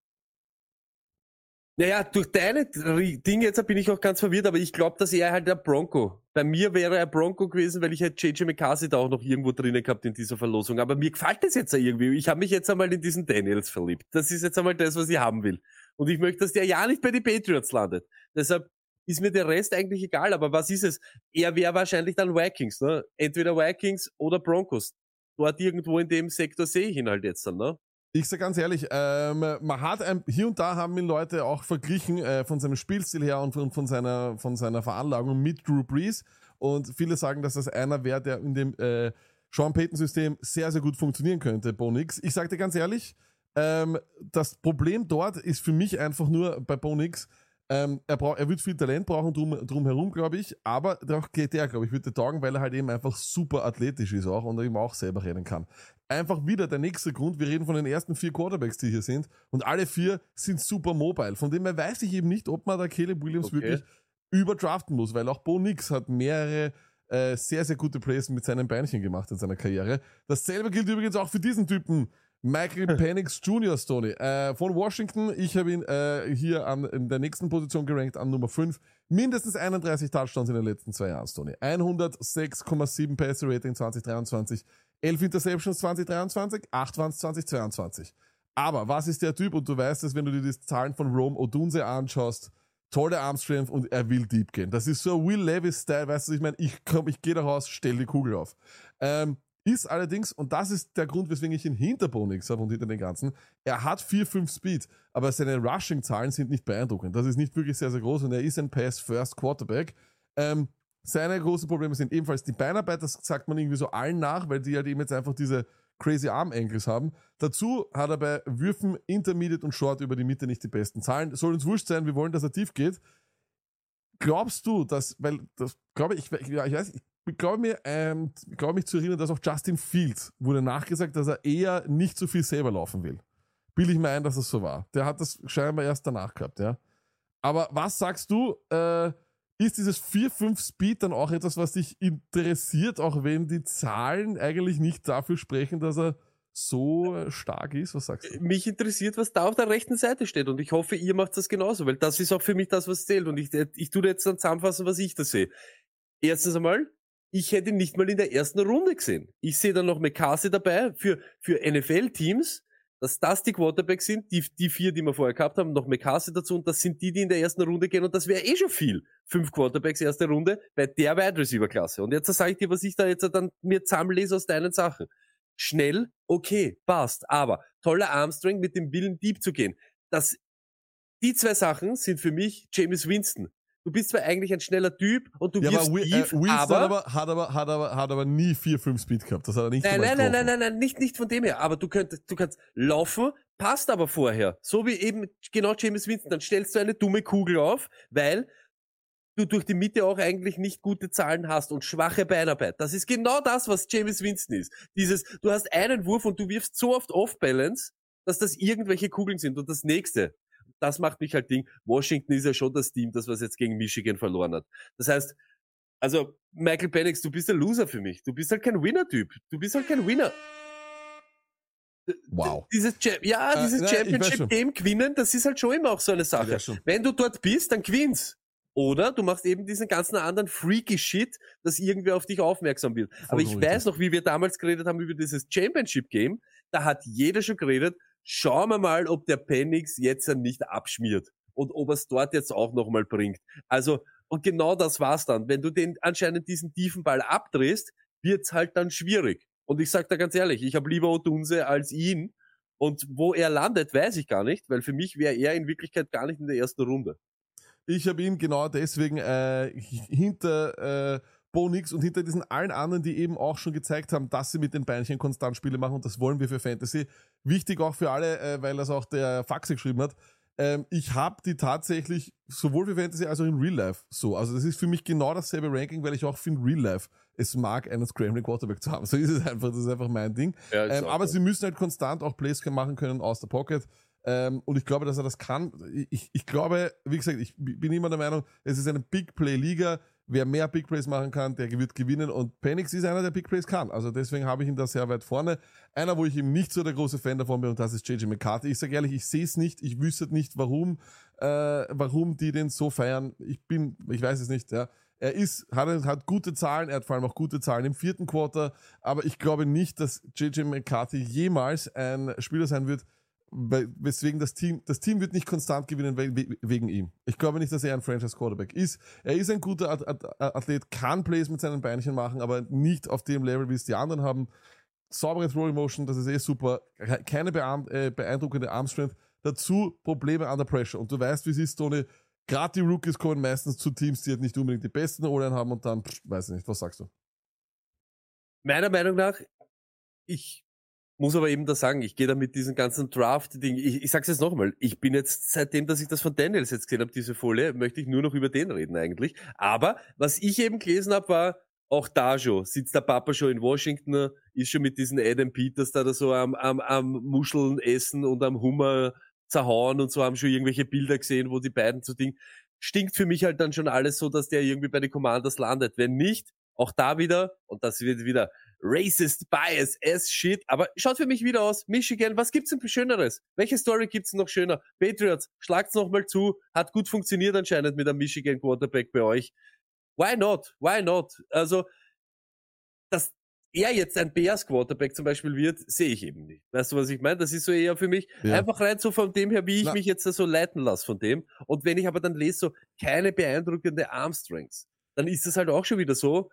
S3: Naja, durch deine Dinge jetzt bin ich auch ganz verwirrt, aber ich glaube, dass er halt der Bronco. Bei mir wäre er Bronco gewesen, weil ich hätte JJ McCarthy da auch noch irgendwo drinnen gehabt in dieser Verlosung. Aber mir gefällt das jetzt irgendwie. Ich habe mich jetzt einmal in diesen Daniels verliebt. Das ist jetzt einmal das, was ich haben will. Und ich möchte, dass der ja nicht bei den Patriots landet. Deshalb ist mir der Rest eigentlich egal. Aber was ist es? Er wäre wahrscheinlich dann Vikings, ne? Entweder Vikings oder Broncos. Dort irgendwo in dem Sektor sehe ich ihn halt jetzt dann, ne?
S4: Ich sag ganz ehrlich, man hat hier und da haben ihn Leute auch verglichen von seinem Spielstil her und von seiner Veranlagung mit Drew Brees und viele sagen, dass das einer wäre, der in dem Sean Payton System sehr, sehr gut funktionieren könnte, Bo Nix. Ich sag dir ganz ehrlich, das Problem dort ist für mich einfach nur bei Bo Nix, er wird viel Talent brauchen drumherum, glaube ich, aber auch geht der, glaube ich, würde taugen, weil er halt eben einfach super athletisch ist auch und er eben auch selber rennen kann. Einfach wieder der nächste Grund, wir reden von den ersten 4 Quarterbacks, die hier sind und alle 4 sind super mobile, von dem her weiß ich eben nicht, ob man da Caleb Williams wirklich überdraften muss, weil auch Bo Nix hat mehrere sehr, sehr gute Plays mit seinen Beinchen gemacht in seiner Karriere. Dasselbe gilt übrigens auch für diesen Typen, Michael Penix Jr., Stoney, von Washington. Ich habe ihn hier in der nächsten Position gerankt an Nummer 5. Mindestens 31 Touchdowns in den letzten 2 Jahren, Stoney. 106,7 Passer Rating 2023, 11 Interceptions 2023, 8 waren es 2022. Aber was ist der Typ? Und du weißt es, wenn du dir die Zahlen von Rome Odunze anschaust, tolle Armstrength und er will deep gehen. Das ist so ein Will Levis-Style, weißt du, ich meine, ich gehe da raus, stell die Kugel auf. Ist allerdings, und das ist der Grund, weswegen ich ihn hinter Bo Nix habe und hinter den ganzen, er hat 4-5 Speed, aber seine Rushing-Zahlen sind nicht beeindruckend. Das ist nicht wirklich sehr, sehr groß und er ist ein Pass-First-Quarterback. Seine großen Probleme sind ebenfalls die Beinarbeit, das sagt man irgendwie so allen nach, weil die halt eben jetzt einfach diese crazy Arm-Ankles haben. Dazu hat er bei Würfen Intermediate und Short über die Mitte nicht die besten Zahlen. Soll uns wurscht sein, wir wollen, dass er tief geht. Glaubst du, dass, weil das glaube ich weiß, ich glaube mich zu erinnern, dass auch Justin Fields wurde nachgesagt, dass er eher nicht so viel selber laufen will. Bilde ich mir ein, dass es so war. Der hat das scheinbar erst danach gehabt, ja. Aber was sagst du, ist dieses 4-5 Speed dann auch etwas, was dich interessiert, auch wenn die Zahlen eigentlich nicht dafür sprechen, dass er so stark ist? Was sagst du?
S3: Mich interessiert, was da auf der rechten Seite steht und ich hoffe, ihr macht das genauso, weil das ist auch für mich das, was zählt und ich tue dir jetzt dann zusammenfassen, was ich da sehe. Erstens einmal, ich hätte ihn nicht mal in der ersten Runde gesehen. Ich sehe dann noch McCarthy dabei für NFL-Teams, dass das die Quarterbacks sind, die 4, die wir vorher gehabt haben, noch McCarthy dazu und das sind die in der ersten Runde gehen und das wäre schon viel. 5 Quarterbacks erste Runde bei der Wide Receiver Klasse. Und jetzt sage ich dir, was ich da jetzt dann mir zusammenlese aus deinen Sachen. Schnell, okay, passt, aber toller Armstrength mit dem Willen deep zu gehen. Die 2 Sachen sind für mich Jameis Winston. Du bist zwar eigentlich ein schneller Typ und du wirfst tief,
S4: Winston hat aber nie 4-5 Speed gehabt. Das hat er nicht
S3: Nein, nicht von dem her. Aber du kannst laufen, passt aber vorher. So wie eben genau Jameis Winston. Dann stellst du eine dumme Kugel auf, weil du durch die Mitte auch eigentlich nicht gute Zahlen hast und schwache Beinarbeit. Das ist genau das, was Jameis Winston ist. Du hast einen Wurf und du wirfst so oft Off-Balance, dass das irgendwelche Kugeln sind. Und das nächste, das macht mich halt Ding. Washington ist ja schon das Team, das was jetzt gegen Michigan verloren hat. Das heißt, also Michael Penix, du bist ein Loser für mich. Du bist halt kein Winner-Typ. Du bist halt kein Winner.
S4: Wow.
S3: Dieses Championship-Game gewinnen, das ist halt schon immer auch so eine Sache. Wenn du dort bist, dann gewinnst. Oder du machst eben diesen ganzen anderen freaky Shit, dass irgendwer auf dich aufmerksam wird. Aber ich weiß noch, wie wir damals geredet haben über dieses Championship-Game, da hat jeder schon geredet, schauen wir mal, ob der Penix jetzt nicht abschmiert und ob er es dort jetzt auch nochmal bringt. Also, und genau das war's dann. Wenn du den anscheinend diesen tiefen Ball abdrehst, wird's halt dann schwierig. Und ich sag da ganz ehrlich, ich habe lieber Odunze als ihn Und wo er landet, weiß ich gar nicht, weil für mich wäre er in Wirklichkeit gar nicht in der ersten Runde.
S4: Ich habe ihn genau deswegen hinter Bo Nix und hinter diesen allen anderen, die eben auch schon gezeigt haben, dass sie mit den Beinchen konstant Spiele machen, und das wollen wir für Fantasy. Wichtig auch für alle, weil das auch der Faxe geschrieben hat. Ich habe die tatsächlich sowohl für Fantasy als auch in Real Life so. Also das ist für mich genau dasselbe Ranking, weil ich auch für Real Life es mag, einen Scrambling Quarterback zu haben. So ist es einfach, das ist einfach mein Ding.
S3: Ja,
S4: aber sie müssen halt konstant auch Plays machen können aus der Pocket. Und ich glaube, dass er das kann. Ich glaube, wie gesagt, ich bin immer der Meinung, es ist eine Big Play Liga. Wer mehr Big Plays machen kann, der wird gewinnen, und Penix ist einer, der Big Plays kann. Also deswegen habe ich ihn da sehr weit vorne. Einer, wo ich eben nicht so der große Fan davon bin, und das ist JJ McCarthy. Ich sage ehrlich, ich sehe es nicht, ich wüsste nicht, warum die den so feiern. Ich weiß es nicht, ja. Er hat gute Zahlen, er hat vor allem auch gute Zahlen im 4. Quarter, aber ich glaube nicht, dass JJ McCarthy jemals ein Spieler sein wird, weswegen das Team wird nicht konstant gewinnen wegen ihm. Ich glaube nicht, dass er ein Franchise-Quarterback ist. Er ist ein guter Athlet, kann Plays mit seinen Beinchen machen, aber nicht auf dem Level, wie es die anderen haben. Saubere Throw-Motion, das ist super. Keine beeindruckende Armstrength. Dazu Probleme under Pressure. Und du weißt, wie es ist, Tony. Gerade die Rookies kommen meistens zu Teams, die halt nicht unbedingt die besten O-Line haben, und dann, weiß ich nicht, was sagst du?
S3: Meiner Meinung nach, ich muss aber eben da sagen, ich gehe da mit diesem ganzen Draft-Ding, ich sag's jetzt nochmal, ich bin jetzt, seitdem, dass ich das von Daniels jetzt gesehen habe, diese Folie, möchte ich nur noch über den reden eigentlich. Aber was ich eben gelesen habe, war, auch da schon, sitzt der Papa schon in Washington, ist schon mit diesen Adam Peters da so am Muscheln essen und am Hummer zerhauen und so, haben schon irgendwelche Bilder gesehen, wo die beiden so Ding, stinkt für mich halt dann schon alles so, dass der irgendwie bei den Commanders landet. Wenn nicht, auch da wieder, und das wird wieder Racist Bias as shit, aber schaut für mich wieder aus, Michigan, was gibt's denn für Schöneres? Welche Story gibt's noch schöner? Patriots, schlagt's noch mal zu, hat gut funktioniert anscheinend mit einem Michigan Quarterback bei euch. Why not? Why not? Also, dass er jetzt ein Bears Quarterback zum Beispiel wird, sehe ich eben nicht. Weißt du, was ich meine? Das ist so eher für mich einfach rein so von dem her, wie ich mich jetzt so leiten lasse von dem. Und wenn ich aber dann lese, so keine beeindruckende Armstrengths, dann ist das halt auch schon wieder so,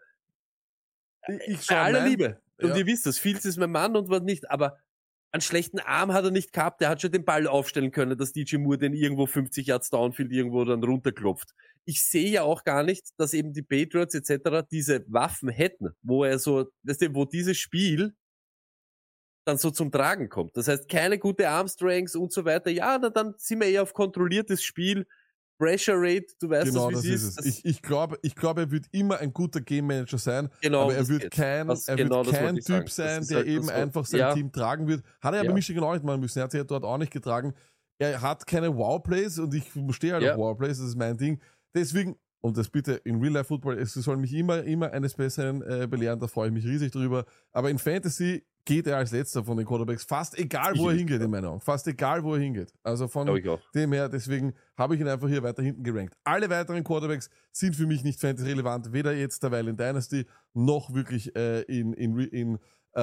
S3: bei aller Liebe. Und ihr wisst das, Fields ist mein Mann und was nicht, aber einen schlechten Arm hat er nicht gehabt, der hat schon den Ball aufstellen können, dass DJ Moore den irgendwo 50 Yards Downfield irgendwo dann runterklopft. Ich sehe ja auch gar nicht, dass eben die Patriots etc. diese Waffen hätten, wo er so, weißt du, wo dieses Spiel dann so zum Tragen kommt. Das heißt, keine gute Armstrengths und so weiter. Ja, dann sind wir eher auf kontrolliertes Spiel. Pressure Rate, du weißt
S4: genau,
S3: das, wie es ist.
S4: Ich glaube, er wird immer ein guter Game Manager sein,
S3: genau,
S4: aber er wird kein Typ sein, der eben einfach sein Team tragen wird. Hat er ja bei Michigan auch nicht machen müssen, er hat sich ja dort auch nicht getragen. Er hat keine Wow-Plays, und ich stehe halt auf Wow-Plays, das ist mein Ding. Deswegen, und das bitte in Real-Life-Football, es soll mich immer eines Besseren belehren, da freue ich mich riesig drüber. Aber in Fantasy geht er als letzter von den Quarterbacks, fast egal, wo er hingeht, in meiner Augen. Fast egal, wo er hingeht. Also von dem her, deswegen habe ich ihn einfach hier weiter hinten gerankt. Alle weiteren Quarterbacks sind für mich nicht Fantasy-relevant, weder jetzt derweil in Dynasty, noch wirklich in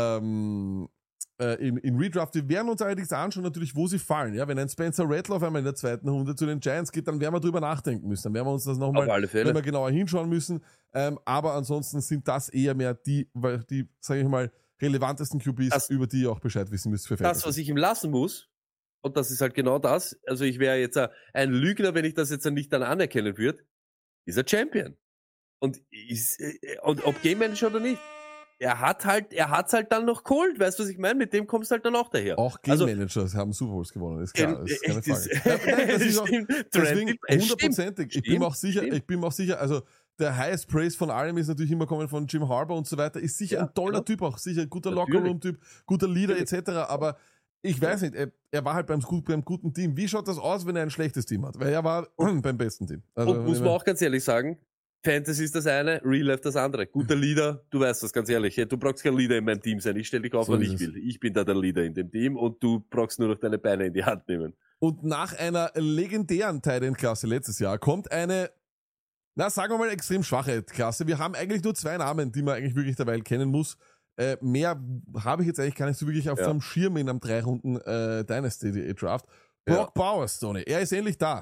S4: Redraft. Wir werden uns allerdings anschauen, natürlich, wo sie fallen. Ja, wenn ein Spencer Rattler auf einmal in der 2. Runde zu den Giants geht, dann werden wir drüber nachdenken müssen. Dann werden wir uns das nochmal genauer hinschauen müssen. Aber ansonsten sind das eher mehr die, sage ich mal, relevantesten QBs, über die ihr auch Bescheid wissen müsst für Fantasy.
S3: Das, was ich ihm lassen muss, und das ist halt genau das, also ich wäre jetzt ein Lügner, wenn ich das jetzt nicht dann anerkennen würde, ist er Champion. Und ob Game Manager oder nicht, er hat's halt dann noch geholt, weißt du, was ich meine? Mit dem kommst du halt dann auch daher.
S4: Auch Game Managers haben Super Bowls gewonnen, ist klar, ist keine Frage. Das ist auch, deswegen 100%ig. Ich bin mir auch sicher, also der Highest Praise von allem ist natürlich immer kommen von Jim Harbaugh und so weiter, ist sicher ein toller Typ auch, sicher ein guter Lockerroom-Typ, guter Leader etc., aber ich weiß nicht, er war halt beim guten Team. Wie schaut das aus, wenn er ein schlechtes Team hat? Weil er war beim besten Team. Also,
S3: und muss man auch ganz ehrlich sagen, Fantasy ist das eine, Real Life das andere. Guter Leader, du weißt das ganz ehrlich. Du brauchst kein Leader in meinem Team sein. Ich stelle dich auf, so wann ich will. Ich bin da der Leader in dem Team und du brauchst nur noch deine Beine in die Hand nehmen.
S4: Und nach einer legendären Tight End Klasse letztes Jahr kommt eine, sagen wir mal, extrem schwache Klasse. Wir haben eigentlich nur 2 Namen, die man eigentlich wirklich derweil kennen muss. Mehr habe ich jetzt eigentlich gar nicht so wirklich auf dem Schirm in einem 3 Runden Dynasty Draft. Brock Bowers, Tony, er ist endlich da.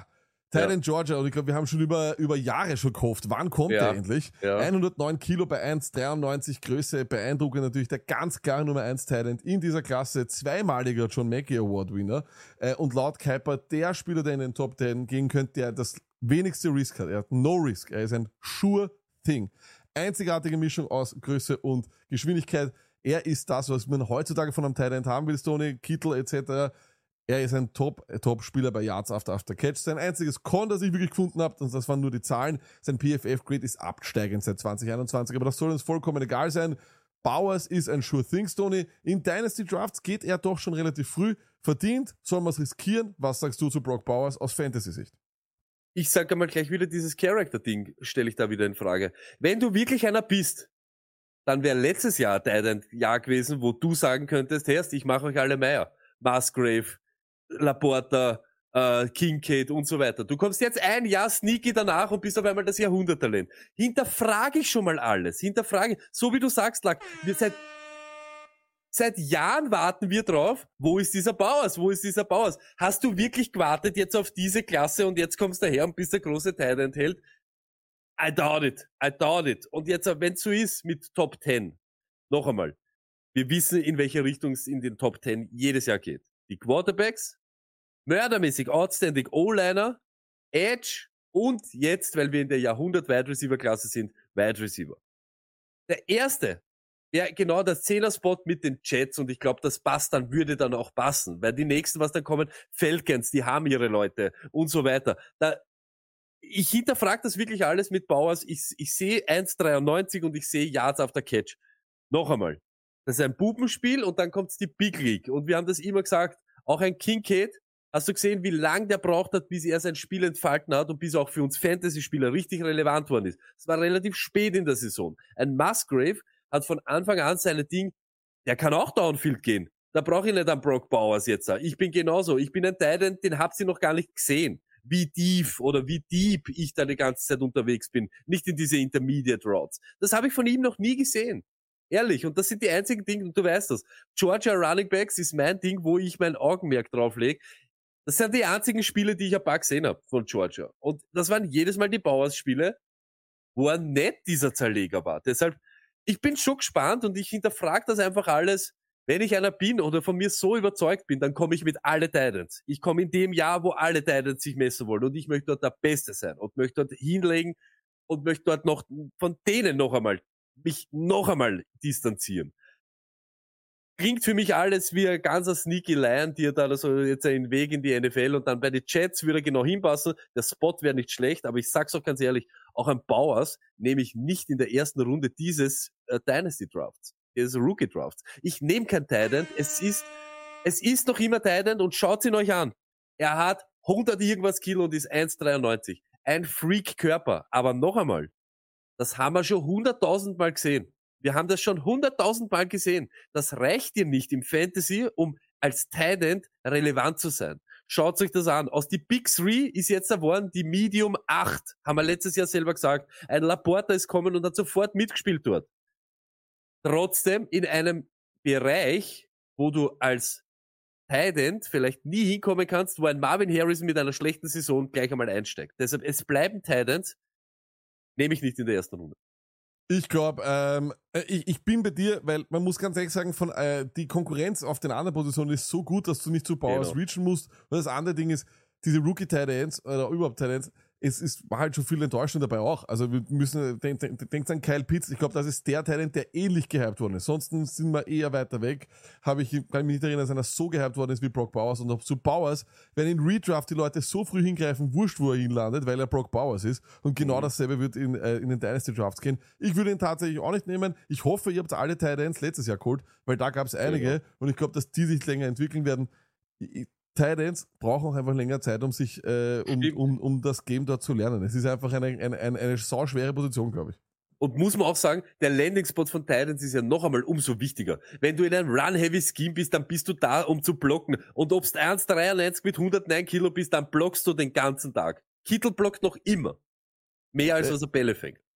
S4: Titan Georgia, und ich glaube, wir haben schon über Jahre schon gehofft. Wann kommt der endlich? Ja. 109 Kilo bei 1,93 Größe, beeindruckend natürlich der ganz klare Nummer 1 Titan in dieser Klasse, zweimaliger John Mackey Award Winner, und laut Kuiper der Spieler, der in den Top 10 gehen könnte, der das wenigste Risk hat. Er hat no Risk, er ist ein sure thing. Einzigartige Mischung aus Größe und Geschwindigkeit. Er ist das, was man heutzutage von einem Titan haben will, Stoney, Kittel etc. Er ist ein Top-Spieler bei Yards after Catch. Sein einziges Con, das ich wirklich gefunden habe, und das waren nur die Zahlen, sein PFF-Grade ist absteigend seit 2021, aber das soll uns vollkommen egal sein. Bowers ist ein sure thing, Stoney. In Dynasty Drafts geht er doch schon relativ früh. Verdient, soll man es riskieren? Was sagst du zu Brock Bowers aus Fantasy-Sicht?
S3: Ich sage einmal gleich wieder, dieses Character-Ding stelle ich da wieder in Frage. Wenn du wirklich einer bist, dann wäre letztes Jahr dein Jahr gewesen, wo du sagen könntest, Herrst, ich mache euch alle Meier. Musgrave, Laporta, Kincaid und so weiter. Du kommst jetzt ein Jahr sneaky danach und bist auf einmal das Jahrhunderttalent. Hinterfrage ich schon mal alles. So wie du sagst, Lack, seit Jahren warten wir drauf, wo ist dieser Bowers? Hast du wirklich gewartet jetzt auf diese Klasse und jetzt kommst du daher und bist der große Tight-End-Held? I doubt it. Und jetzt, wenn es so ist mit Top 10, noch einmal, wir wissen, in welche Richtung es in den Top 10 jedes Jahr geht. Die Quarterbacks, mördermäßig outstanding O-Liner, Edge und jetzt, weil wir in der Jahrhundert-Wide-Receiver-Klasse sind, Wide Receiver. Der erste, ja genau das 10er-Spot mit den Jets, und ich glaube, das würde dann auch passen, weil die nächsten, was dann kommen, Falcons, die haben ihre Leute und so weiter. Ich hinterfrage das wirklich alles mit Bowers. Ich sehe 1,93 und ich sehe Yards after Catch. Noch einmal. Das ist ein Bubenspiel und dann kommt's die Big League. Und wir haben das immer gesagt, auch ein Kincaid, hast du gesehen, wie lang der braucht hat, bis er sein Spiel entfalten hat und bis auch für uns Fantasy-Spieler richtig relevant worden ist. Es war relativ spät in der Saison. Ein Musgrave hat von Anfang an seine Ding, der kann auch Downfield gehen. Da brauche ich nicht einen Brock Bowers jetzt. Ich bin genauso. Ich bin ein Titan, den habt ihr noch gar nicht gesehen. Wie tief oder wie deep ich da die ganze Zeit unterwegs bin. Nicht in diese Intermediate Routes. Das habe ich von ihm noch nie gesehen. Ehrlich, und das sind die einzigen Dinge, und du weißt das. Georgia Running Backs ist mein Ding, wo ich mein Augenmerk drauf lege. Das sind die einzigen Spiele, die ich ein paar gesehen habe von Georgia. Und das waren jedes Mal die Bowers-Spiele, wo er nicht dieser Zerleger war. Deshalb, ich bin schon gespannt und ich hinterfrage das einfach alles. Wenn ich einer bin oder von mir so überzeugt bin, dann komme ich mit alle Titans. Ich komme in dem Jahr, wo alle Titans sich messen wollen, und ich möchte dort der Beste sein und möchte dort hinlegen und möchte dort noch von denen mich noch einmal distanzieren. Klingt für mich alles wie ein ganzer Sneaky Lion, die da so jetzt einen Weg in die NFL, und dann bei den Jets würde er genau hinpassen. Der Spot wäre nicht schlecht, aber ich sag's auch ganz ehrlich, auch ein Bowers nehme ich nicht in der ersten Runde dieses Dynasty Drafts, dieses Rookie Drafts. Ich nehme kein Tight End. Es ist noch immer Tight End, und schaut ihn euch an. Er hat 100 irgendwas Kilo und ist 1,93. Ein Freak-Körper. Aber noch einmal, das haben wir schon 100.000 Mal gesehen. Wir haben das schon 100.000 Mal gesehen. Das reicht dir nicht im Fantasy, um als Tight End relevant zu sein. Schaut euch das an. Aus die Big 3 ist jetzt geworden die Medium 8. Haben wir letztes Jahr selber gesagt. Ein Laporta ist kommen und hat sofort mitgespielt dort. Trotzdem in einem Bereich, wo du als Tight End vielleicht nie hinkommen kannst, wo ein Marvin Harrison mit einer schlechten Saison gleich einmal einsteigt. Deshalb, es bleiben Tight Ends, nehme ich nicht in der ersten Runde.
S4: Ich glaube, ich bin bei dir, weil man muss ganz ehrlich sagen, die Konkurrenz auf den anderen Positionen ist so gut, dass du nicht zu Bowers reachen musst. Und das andere Ding ist, diese Rookie-Tight Ends oder überhaupt Tight Ends, war halt schon viel Enttäuschung dabei auch. Also wir müssen, denkt an Kyle Pitts, ich glaube, das ist der Tight End, der ähnlich gehypt worden ist. Sonst sind wir eher weiter weg. Kann mich nicht erinnern, dass einer so gehypt worden ist wie Brock Bowers. Und auch zu Bowers, wenn in Redraft die Leute so früh hingreifen, wurscht, wo er hinlandet, weil er Brock Bowers ist. Und genau dasselbe wird in den Dynasty Drafts gehen. Ich würde ihn tatsächlich auch nicht nehmen. Ich hoffe, ihr habt alle Tight Ends letztes Jahr geholt, weil da gab es einige. Und ich glaube, dass die sich länger entwickeln werden. Tight Ends brauchen auch einfach länger Zeit, um sich um das Game dort zu lernen. Es ist einfach eine sauschwere Position, glaube ich.
S3: Und muss man auch sagen, der Landing-Spot von Tight Ends ist ja noch einmal umso wichtiger. Wenn du in einem Run-Heavy-Scheme bist, dann bist du da, um zu blocken. Und ob du 1,93 mit 109 Kilo bist, dann blockst du den ganzen Tag. Kittel blockt noch immer. Mehr als was er Bälle fängt.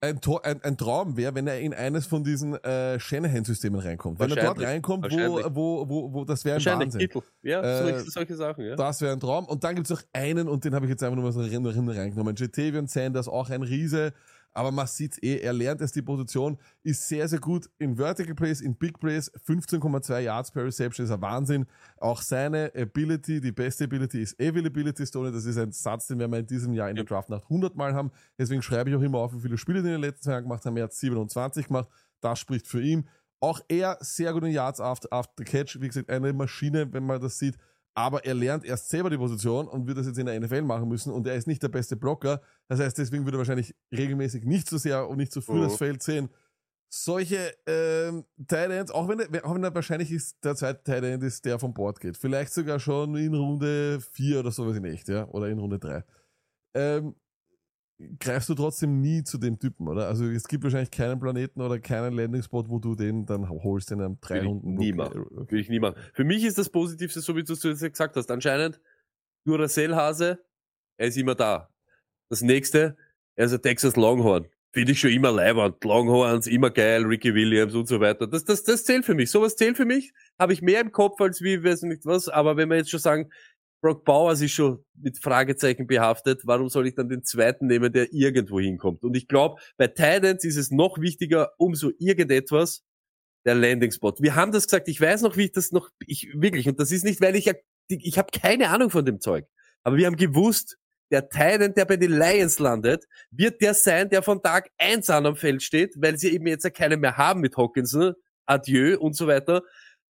S4: ein Traum wäre, wenn er in eines von diesen Shanahan-Systemen reinkommt. Wenn er dort reinkommt, wo das wäre ein Wahnsinn.
S3: Titel. Ja, solche Sachen, ja.
S4: Das wäre ein Traum. Und dann gibt's noch einen, und den habe ich jetzt einfach nur mal so reingenommen. Jatavian Sanders, auch ein Riese. Aber man sieht's er lernt erst die Position, ist sehr, sehr gut in Vertical Plays, in Big Plays, 15,2 Yards per Reception, ist ein Wahnsinn. Auch seine Ability, die beste Ability ist Availability, Stoney, das ist ein Satz, den wir in diesem Jahr in der Draft nach 100 Mal haben. Deswegen schreibe ich auch immer auf, wie viele Spiele die in den letzten 2 Jahren gemacht haben. Er hat 27 gemacht, das spricht für ihn. Auch er sehr gut in Yards after the Catch, wie gesagt, eine Maschine, wenn man das sieht. Aber er lernt erst selber die Position und wird das jetzt in der NFL machen müssen, und er ist nicht der beste Blocker. Das heißt, deswegen wird er wahrscheinlich regelmäßig nicht so sehr und nicht so früh das Feld sehen. Solche Tight Ends, auch wenn er wahrscheinlich ist, der zweite Tight End ist, der vom Board geht. Vielleicht sogar schon in Runde 4 oder so, weiß ich nicht, ja, oder in Runde 3. Greifst du trotzdem nie zu dem Typen, oder? Also es gibt wahrscheinlich keinen Planeten oder keinen Landing-Spot, wo du den dann holst in einem 3 Runden.
S3: Will ich nie machen. Für mich ist das Positivste, so wie du es jetzt gesagt hast, anscheinend Duracell-Hase, er ist immer da. Das nächste, er ist ein Texas Longhorn. Finde ich schon immer leibernd. Longhorns, immer geil, Ricky Williams und so weiter. Das zählt für mich. Sowas zählt für mich. Habe ich mehr im Kopf als wie, weiß nicht was. Aber wenn wir jetzt schon sagen, Brock Bowers ist schon mit Fragezeichen behaftet, warum soll ich dann den zweiten nehmen, der irgendwo hinkommt? Und ich glaube, bei Tight Ends ist es noch wichtiger, umso irgendetwas, der Landing-Spot. Wir haben das gesagt, ich weiß noch, wie ich das noch, wirklich, und das ist nicht, weil ich habe keine Ahnung von dem Zeug, aber wir haben gewusst, der Tight End, der bei den Lions landet, wird der sein, der von Tag 1 an am Feld steht, weil sie eben jetzt ja keinen mehr haben mit Hockenson, Adieu und so weiter.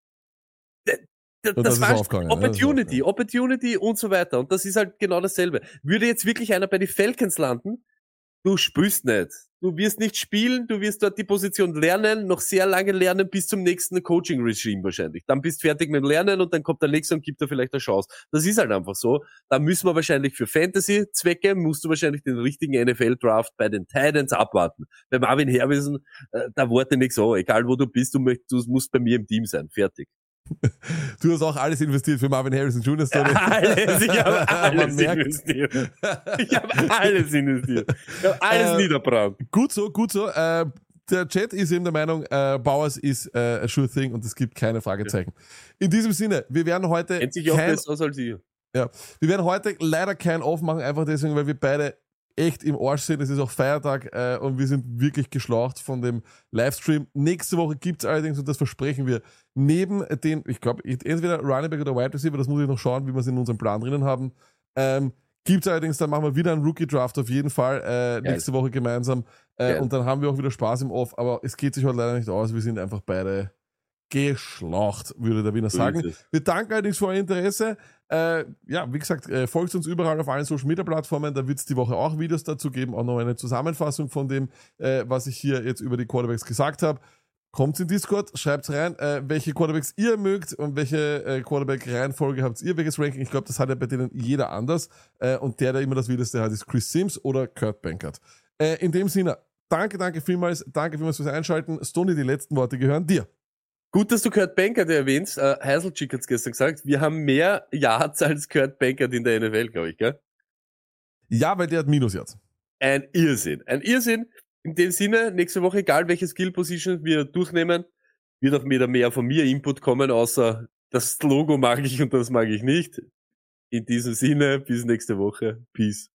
S3: Das war Opportunity und so weiter. Und das ist halt genau dasselbe. Würde jetzt wirklich einer bei den Falcons landen, du spielst nicht. Du wirst nicht spielen, du wirst dort die Position lernen, noch sehr lange lernen, bis zum nächsten Coaching-Regime wahrscheinlich. Dann bist du fertig mit dem Lernen und dann kommt der nächste und gibt dir vielleicht eine Chance. Das ist halt einfach so. Da müssen wir wahrscheinlich für Fantasy-Zwecke, musst du wahrscheinlich den richtigen NFL-Draft bei den Titans abwarten. Bei Marvin Harrison, da warte nichts an. Egal wo du bist, du musst bei mir im Team sein. Fertig.
S4: Du hast auch alles investiert für Marvin Harrison Jr.
S3: Alles, ich habe alles investiert. Ich habe alles investiert. Ich habe alles niederbrannt.
S4: Gut so. Der Chat ist eben der Meinung, Bowers ist a sure thing und es gibt keine Fragezeichen. In diesem Sinne, wir werden heute
S3: wir
S4: werden heute leider kein Off machen, einfach deswegen, weil wir beide echt im Arsch sind. Es ist auch Feiertag und wir sind wirklich geschlaucht von dem Livestream. Nächste Woche gibt's allerdings, und das versprechen wir, neben den, ich glaube, entweder Running Back oder Wide Receiver, das muss ich noch schauen, wie wir es in unserem Plan drinnen haben. Gibt's allerdings, dann machen wir wieder einen Rookie-Draft auf jeden Fall nächste Woche gemeinsam. Und dann haben wir auch wieder Spaß im Off, aber es geht sich heute leider nicht aus. Wir sind einfach beide geschlaucht, würde der Wiener sagen. Wir danken allerdings für euer Interesse. Wie gesagt, folgt uns überall auf allen Social Media Plattformen. Da wird es die Woche auch Videos dazu geben, auch noch eine Zusammenfassung von dem, was ich hier jetzt über die Quarterbacks gesagt habe. Kommt in Discord, schreibt rein, welche Quarterbacks ihr mögt und welche Quarterback-Reihenfolge habt ihr, welches Ranking. Ich glaube, das hat ja bei denen jeder anders. Und der immer das Wildeste hat, ist Chris Sims oder Kurt Benkert. In dem Sinne, danke vielmals fürs Einschalten. Stoney, die letzten Worte gehören dir.
S3: Gut, dass du Kurt Benkert erwähnst. Heiselchick hat's gestern gesagt, wir haben mehr Yards als Kurt Benkert in der NFL, glaube ich, gell?
S4: Ja, weil der hat Minus-Yards.
S3: Ein Irrsinn. In dem Sinne, nächste Woche, egal welche Skill-Position wir durchnehmen, wird auch wieder mehr von mir Input kommen, außer das Logo mag ich und das mag ich nicht. In diesem Sinne, bis nächste Woche. Peace.